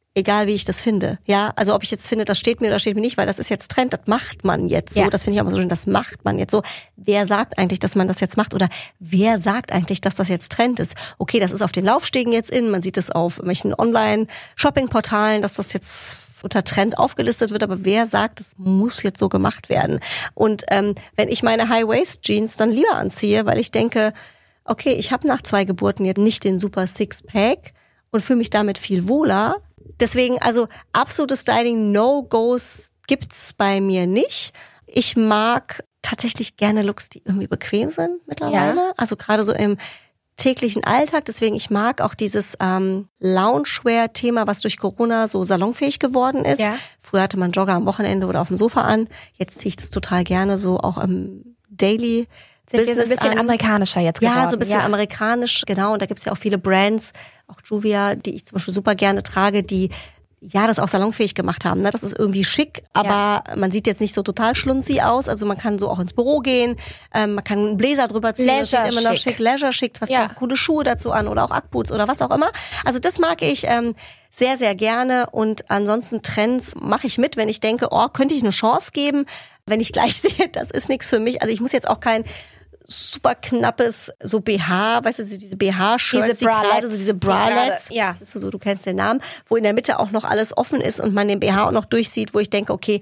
Egal wie ich das finde, ja, also ob ich jetzt finde, das steht mir oder steht mir nicht, weil das ist jetzt Trend, das macht man jetzt so, ja. das finde ich auch immer so schön, das macht man jetzt so. Wer sagt eigentlich, dass man das jetzt macht oder wer sagt eigentlich, dass das jetzt Trend ist? Okay, das ist auf den Laufstegen jetzt in, man sieht es auf irgendwelchen Online-Shopping-Portalen, dass das jetzt unter Trend aufgelistet wird, aber wer sagt, es muss jetzt so gemacht werden? Und ähm, wenn ich meine High-Waist-Jeans dann lieber anziehe, weil ich denke, okay, ich habe nach zwei Geburten jetzt nicht den super Six-Pack und fühle mich damit viel wohler. Deswegen, also absolutes Styling-No-Gos gibt's bei mir nicht. Ich mag tatsächlich gerne Looks, die irgendwie bequem sind mittlerweile. Ja. Also gerade so im täglichen Alltag. Deswegen, ich mag auch dieses ähm, Loungewear-Thema, was durch Corona so salonfähig geworden ist. Ja. Früher hatte man Jogger am Wochenende oder auf dem Sofa an. Jetzt ziehe ich das total gerne so auch im Daily Sind wir so ein bisschen an. amerikanischer jetzt geworden. Ja, so ein bisschen ja. amerikanisch, genau. Und da gibt's ja auch viele Brands, auch Juvia, die ich zum Beispiel super gerne trage, die ja das auch salonfähig gemacht haben. Das ist irgendwie schick, aber ja. man sieht jetzt nicht so total schlunzi aus. Also man kann so auch ins Büro gehen, ähm, man kann einen Bläser drüber ziehen, das sieht immer noch schick, Leisure schick, was ja. coole Schuhe dazu an oder auch Ackboots oder was auch immer. Also das mag ich ähm, sehr, sehr gerne. Und ansonsten Trends mache ich mit, wenn ich denke, oh, könnte ich eine Chance geben. Wenn ich gleich sehe, das ist nichts für mich. Also ich muss jetzt auch kein super knappes so B H, weißt du, diese B H-Shirts, diese Bralettes, so diese Bralettes, die ja. weißt du, so, du kennst den Namen, wo in der Mitte auch noch alles offen ist und man den B H auch noch durchsieht, wo ich denke, okay,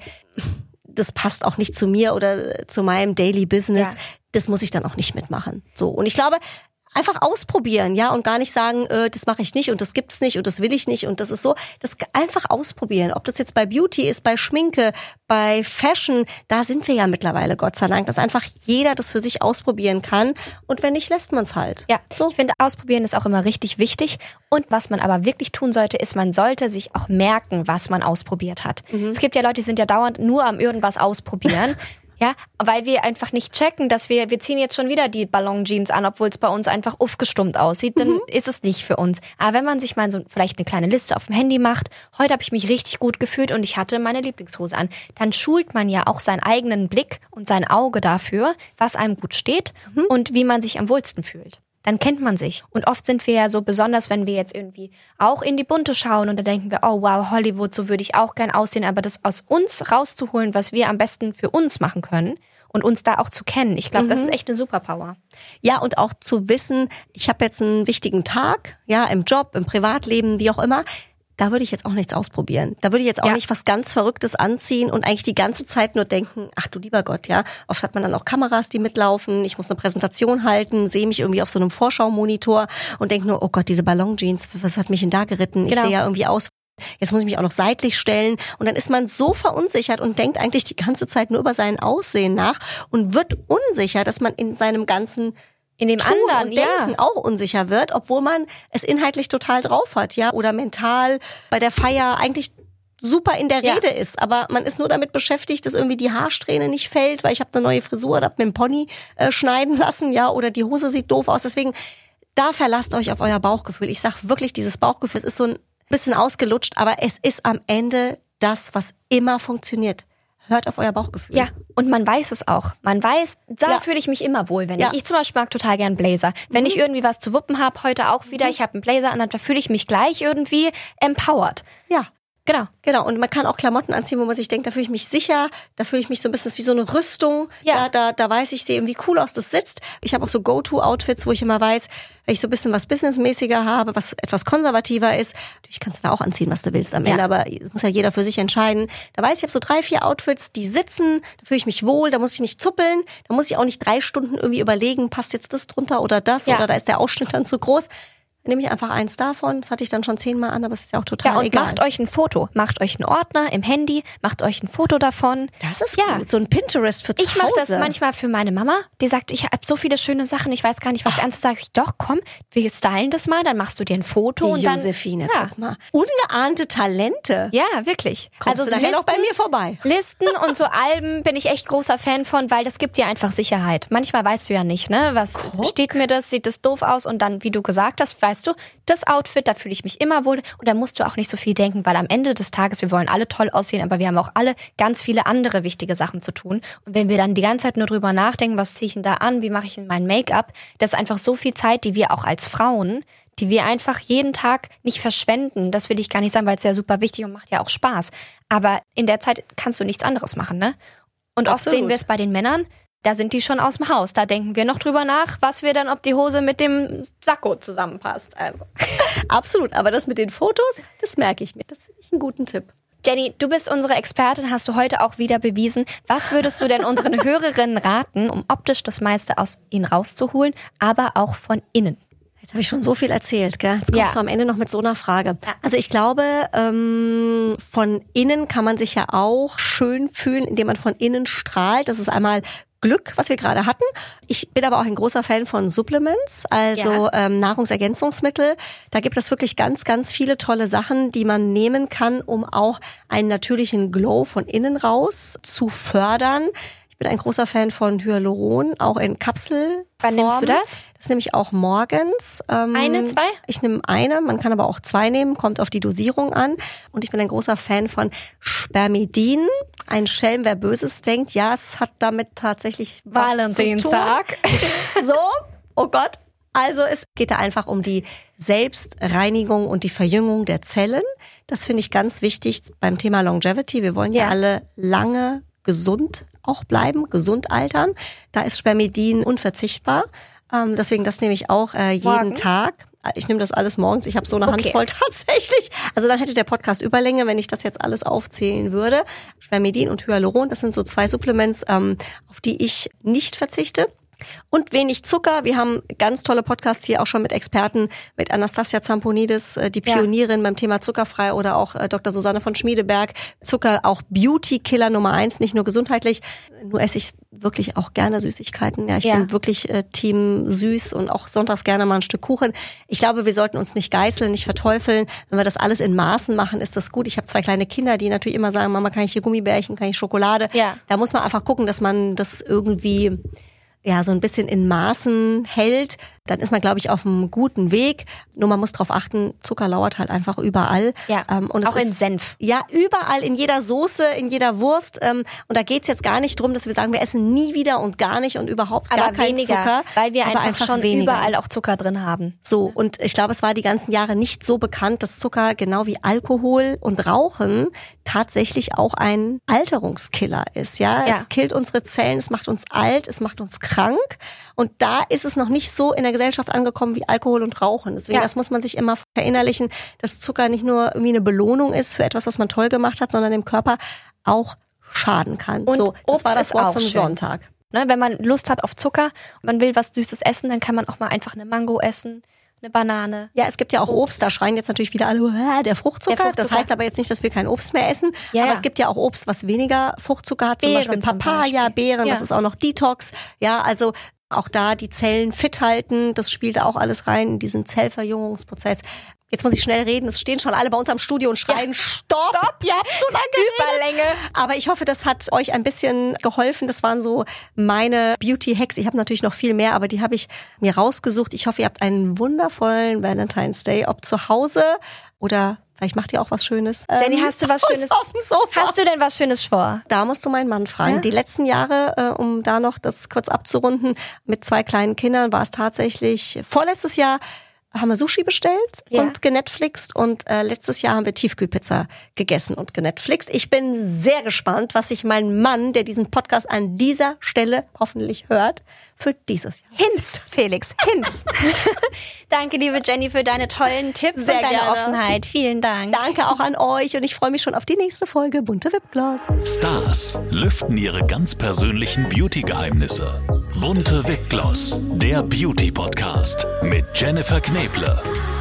das passt auch nicht zu mir oder zu meinem Daily Business, ja. das muss ich dann auch nicht mitmachen. So, und ich glaube, einfach ausprobieren, ja, und gar nicht sagen, äh, das mache ich nicht und das gibt's nicht und das will ich nicht und das ist so. Das einfach ausprobieren. Ob das jetzt bei Beauty ist, bei Schminke, bei Fashion, da sind wir ja mittlerweile, Gott sei Dank, dass einfach jeder das für sich ausprobieren kann und wenn nicht, lässt man es halt. Ja, so. Ich finde, ausprobieren ist auch immer richtig wichtig und was man aber wirklich tun sollte, ist, man sollte sich auch merken, was man ausprobiert hat. Mhm. Es gibt ja Leute, die sind ja dauernd nur am irgendwas ausprobieren. Ja, weil wir einfach nicht checken, dass wir, wir ziehen jetzt schon wieder die Ballonjeans an, obwohl es bei uns einfach aufgestummt aussieht, dann mhm. ist es nicht für uns. Aber wenn man sich mal so vielleicht eine kleine Liste auf dem Handy macht, heute habe ich mich richtig gut gefühlt und ich hatte meine Lieblingshose an, dann schult man ja auch seinen eigenen Blick und sein Auge dafür, was einem gut steht mhm. und wie man sich am wohlsten fühlt. Dann kennt man sich. Und oft sind wir ja so, besonders wenn wir jetzt irgendwie auch in die Bunte schauen und da denken wir, oh wow, Hollywood, so würde ich auch gern aussehen, aber das aus uns rauszuholen, was wir am besten für uns machen können und uns da auch zu kennen. Ich glaube, mhm. das ist echt eine Superpower. Ja, und auch zu wissen, ich habe jetzt einen wichtigen Tag, ja, im Job, im Privatleben, wie auch immer. Da würde ich jetzt auch nichts ausprobieren. Da würde ich jetzt auch ja. nicht was ganz Verrücktes anziehen und eigentlich die ganze Zeit nur denken, ach du lieber Gott, ja. Oft hat man dann auch Kameras, die mitlaufen. Ich muss eine Präsentation halten, sehe mich irgendwie auf so einem Vorschaumonitor und denke nur, oh Gott, diese Ballonjeans, was hat mich denn da geritten? Genau. Ich sehe ja irgendwie aus, jetzt muss ich mich auch noch seitlich stellen. Und dann ist man so verunsichert und denkt eigentlich die ganze Zeit nur über sein Aussehen nach und wird unsicher, dass man in seinem ganzen in dem Tun anderen, und Denken ja. auch unsicher wird, obwohl man es inhaltlich total drauf hat, ja, oder mental bei der Feier eigentlich super in der Rede ja. ist, aber man ist nur damit beschäftigt, dass irgendwie die Haarsträhne nicht fällt, weil ich habe eine neue Frisur oder hab mir einen Pony äh, schneiden lassen, ja, oder die Hose sieht doof aus, deswegen da verlasst euch auf euer Bauchgefühl. Ich sag wirklich, dieses Bauchgefühl, es ist so ein bisschen ausgelutscht, aber es ist am Ende das, was immer funktioniert. Hört auf euer Bauchgefühl. Ja, und man weiß es auch. Man weiß, da ja. fühle ich mich immer wohl, wenn ja. ich, ich zum Beispiel mag total gern Blazer. Wenn mhm. ich irgendwie was zu wuppen habe, heute auch wieder, mhm. ich habe einen Blazer an, dann fühle ich mich gleich irgendwie empowered. Ja. Genau. Genau. Und man kann auch Klamotten anziehen, wo man sich denkt, da fühle ich mich sicher, da fühle ich mich so ein bisschen wie so eine Rüstung. Ja. Da, da, da weiß ich, sehe irgendwie cool aus, das sitzt. Ich habe auch so Go-To-Outfits, wo ich immer weiß, wenn ich so ein bisschen was Businessmäßiger habe, was etwas konservativer ist. Natürlich kannst du da auch anziehen, was du willst am Ende, ja. aber das muss ja jeder für sich entscheiden. Da weiß ich, ich habe so drei, vier Outfits, die sitzen, da fühle ich mich wohl, da muss ich nicht zuppeln, da muss ich auch nicht drei Stunden irgendwie überlegen, passt jetzt das drunter oder das ja. oder da ist der Ausschnitt dann zu groß. Nehme ich einfach eins davon, das hatte ich dann schon zehnmal an, aber es ist ja auch total ja, und egal. Macht euch ein Foto, macht euch einen Ordner im Handy, macht euch ein Foto davon. Das ist ja. gut, so ein Pinterest für zu Ich mache das manchmal für meine Mama, die sagt, ich habe so viele schöne Sachen, ich weiß gar nicht, was ich anzusagen. Ich doch, komm, wir stylen das mal, dann machst du dir ein Foto. Die und dann, Josephine, ja. guck mal. Ungeahnte Talente. Ja, wirklich. Kommst also du nachher noch bei mir vorbei. Listen und so Alben bin ich echt großer Fan von, weil das gibt dir einfach Sicherheit. Manchmal weißt du ja nicht, ne, was Guck. steht mir das, sieht das doof aus und dann, wie du gesagt hast, weißt du, das Outfit, da fühle ich mich immer wohl und da musst du auch nicht so viel denken, weil am Ende des Tages, wir wollen alle toll aussehen, aber wir haben auch alle ganz viele andere wichtige Sachen zu tun und wenn wir dann die ganze Zeit nur drüber nachdenken, was ziehe ich denn da an, wie mache ich denn mein Make-up, das ist einfach so viel Zeit, die wir auch als Frauen die wir einfach jeden Tag nicht verschwenden. Das will ich gar nicht sagen, weil es ja super wichtig und macht ja auch Spaß. Aber in der Zeit kannst du nichts anderes machen, ne? Und oft Absolut. sehen wir es bei den Männern, da sind die schon aus dem Haus. Da denken wir noch drüber nach, was wir dann, ob die Hose mit dem Sakko zusammenpasst. Also. Absolut, aber das mit den Fotos, das merke ich mir. Das finde ich einen guten Tipp. Jenny, du bist unsere Expertin, hast du heute auch wieder bewiesen. Was würdest du denn unseren Hörerinnen raten, um optisch das meiste aus ihnen rauszuholen, aber auch von innen? Jetzt habe ich schon so viel erzählt, gell? Jetzt kommst Ja. du am Ende noch mit so einer Frage. Also ich glaube, ähm, von innen kann man sich ja auch schön fühlen, indem man von innen strahlt. Das ist einmal Glück, was wir gerade hatten. Ich bin aber auch ein großer Fan von Supplements, also Ja. ähm, Nahrungsergänzungsmittel. Da gibt es wirklich ganz, ganz viele tolle Sachen, die man nehmen kann, um auch einen natürlichen Glow von innen raus zu fördern. Ich bin ein großer Fan von Hyaluron, auch in Kapselform. Wann nimmst du das? Das nehme ich auch morgens. Ähm, Eine, zwei? Ich nehme eine, man kann aber auch zwei nehmen, kommt auf die Dosierung an. Und ich bin ein großer Fan von Spermidin. Ein Schelm, wer Böses denkt, ja, es hat damit tatsächlich was Valentinstag. zu tun. So, oh Gott. Also es geht da einfach um die Selbstreinigung und die Verjüngung der Zellen. Das finde ich ganz wichtig beim Thema Longevity. Wir wollen ja, Ja. alle lange gesund auch bleiben, gesund altern. Da ist Spermidin unverzichtbar. Ähm, deswegen, das nehme ich auch äh, jeden Morgens? Tag. Ich nehme das alles morgens. Ich habe so eine Okay. Handvoll tatsächlich. Also dann hätte der Podcast Überlänge, wenn ich das jetzt alles aufzählen würde. Spermidin und Hyaluron, das sind so zwei Supplements, ähm, auf die ich nicht verzichte. Und wenig Zucker. Wir haben ganz tolle Podcasts hier auch schon mit Experten, mit Anastasia Zamponidis, äh, die Ja. Pionierin beim Thema zuckerfrei, oder auch äh, Doktor Susanne von Schmiedeberg. Zucker auch Beauty-Killer Nummer eins, nicht nur gesundheitlich. Nur esse ich wirklich auch gerne Süßigkeiten. Ja, ich Ja. bin wirklich äh, Team süß und auch sonntags gerne mal ein Stück Kuchen. Ich glaube, wir sollten uns nicht geißeln, nicht verteufeln. Wenn wir das alles in Maßen machen, ist das gut. Ich habe zwei kleine Kinder, die natürlich immer sagen, Mama, kann ich hier Gummibärchen, kann ich Schokolade? Ja. Da muss man einfach gucken, dass man das irgendwie ja so ein bisschen in Maßen hält, dann ist man, glaube ich, auf einem guten Weg. Nur man muss darauf achten, Zucker lauert halt einfach überall. Ja, ähm, und es auch in ist, Senf. Ja, überall, in jeder Soße, in jeder Wurst. Ähm, und da geht's jetzt gar nicht drum, dass wir sagen, wir essen nie wieder und gar nicht und überhaupt gar Aber keinen weniger, Zucker. weil wir aber einfach, schon weniger. überall auch Zucker drin haben. So, und ich glaube, es war die ganzen Jahre nicht so bekannt, dass Zucker genau wie Alkohol und Rauchen tatsächlich auch ein Alterungskiller ist. Ja, Ja. es killt unsere Zellen, es macht uns alt, es macht uns krank. Und da ist es noch nicht so in der Gesellschaft angekommen wie Alkohol und Rauchen. Deswegen, Ja. das muss man sich immer verinnerlichen, dass Zucker nicht nur irgendwie eine Belohnung ist für etwas, was man toll gemacht hat, sondern dem Körper auch schaden kann. Und so, das Obst war das ist Wort auch zum schön. Sonntag. Ne, wenn man Lust hat auf Zucker und man will was Süßes essen, dann kann man auch mal einfach eine Mango essen, eine Banane. Ja, es gibt ja auch Obst, da schreien jetzt natürlich wieder alle, "Hä, der Fruchtzucker. Der Fruchtzucker. Das heißt aber jetzt nicht, dass wir kein Obst mehr essen. Ja, aber ja. es gibt ja auch Obst, was weniger Fruchtzucker hat, zum Beeren Beispiel zum Papaya, Beispiel. Beeren, Ja. das ist auch noch Detox. Ja, also auch da die Zellen fit halten, das spielt da auch alles rein in diesen Zellverjüngungsprozess. Jetzt muss ich schnell reden, es stehen schon alle bei uns am Studio und schreien, stopp, stopp, ihr habt so lange geredet. Überlänge. Aber ich hoffe, das hat euch ein bisschen geholfen. Das waren so meine Beauty-Hacks. Ich habe natürlich noch viel mehr, aber die habe ich mir rausgesucht. Ich hoffe, ihr habt einen wundervollen Valentine's Day, ob zu Hause oder vielleicht macht ihr auch was Schönes. Jenny, Ähm, hast du was bei uns Schönes? auf dem Sofa. Hast du denn was Schönes vor? Da musst du meinen Mann fragen. Ja? Die letzten Jahre, äh, um da noch das kurz abzurunden, mit zwei kleinen Kindern war es tatsächlich, vorletztes Jahr haben wir Sushi bestellt Ja. und genetflixt und äh, letztes Jahr haben wir Tiefkühlpizza gegessen und genetflixt. Ich bin sehr gespannt, was sich mein Mann, der diesen Podcast an dieser Stelle hoffentlich hört, für dieses Jahr. Hinz, Felix, Hinz. Danke, liebe Jenny, für deine tollen Tipps Sehr und deine gerne. Offenheit. Vielen Dank. Danke auch an euch und ich freue mich schon auf die nächste Folge Bunte Wipgloss. Stars lüften ihre ganz persönlichen Beauty-Geheimnisse. Bunte Wipgloss, der Beauty-Podcast mit Jennifer Kneble.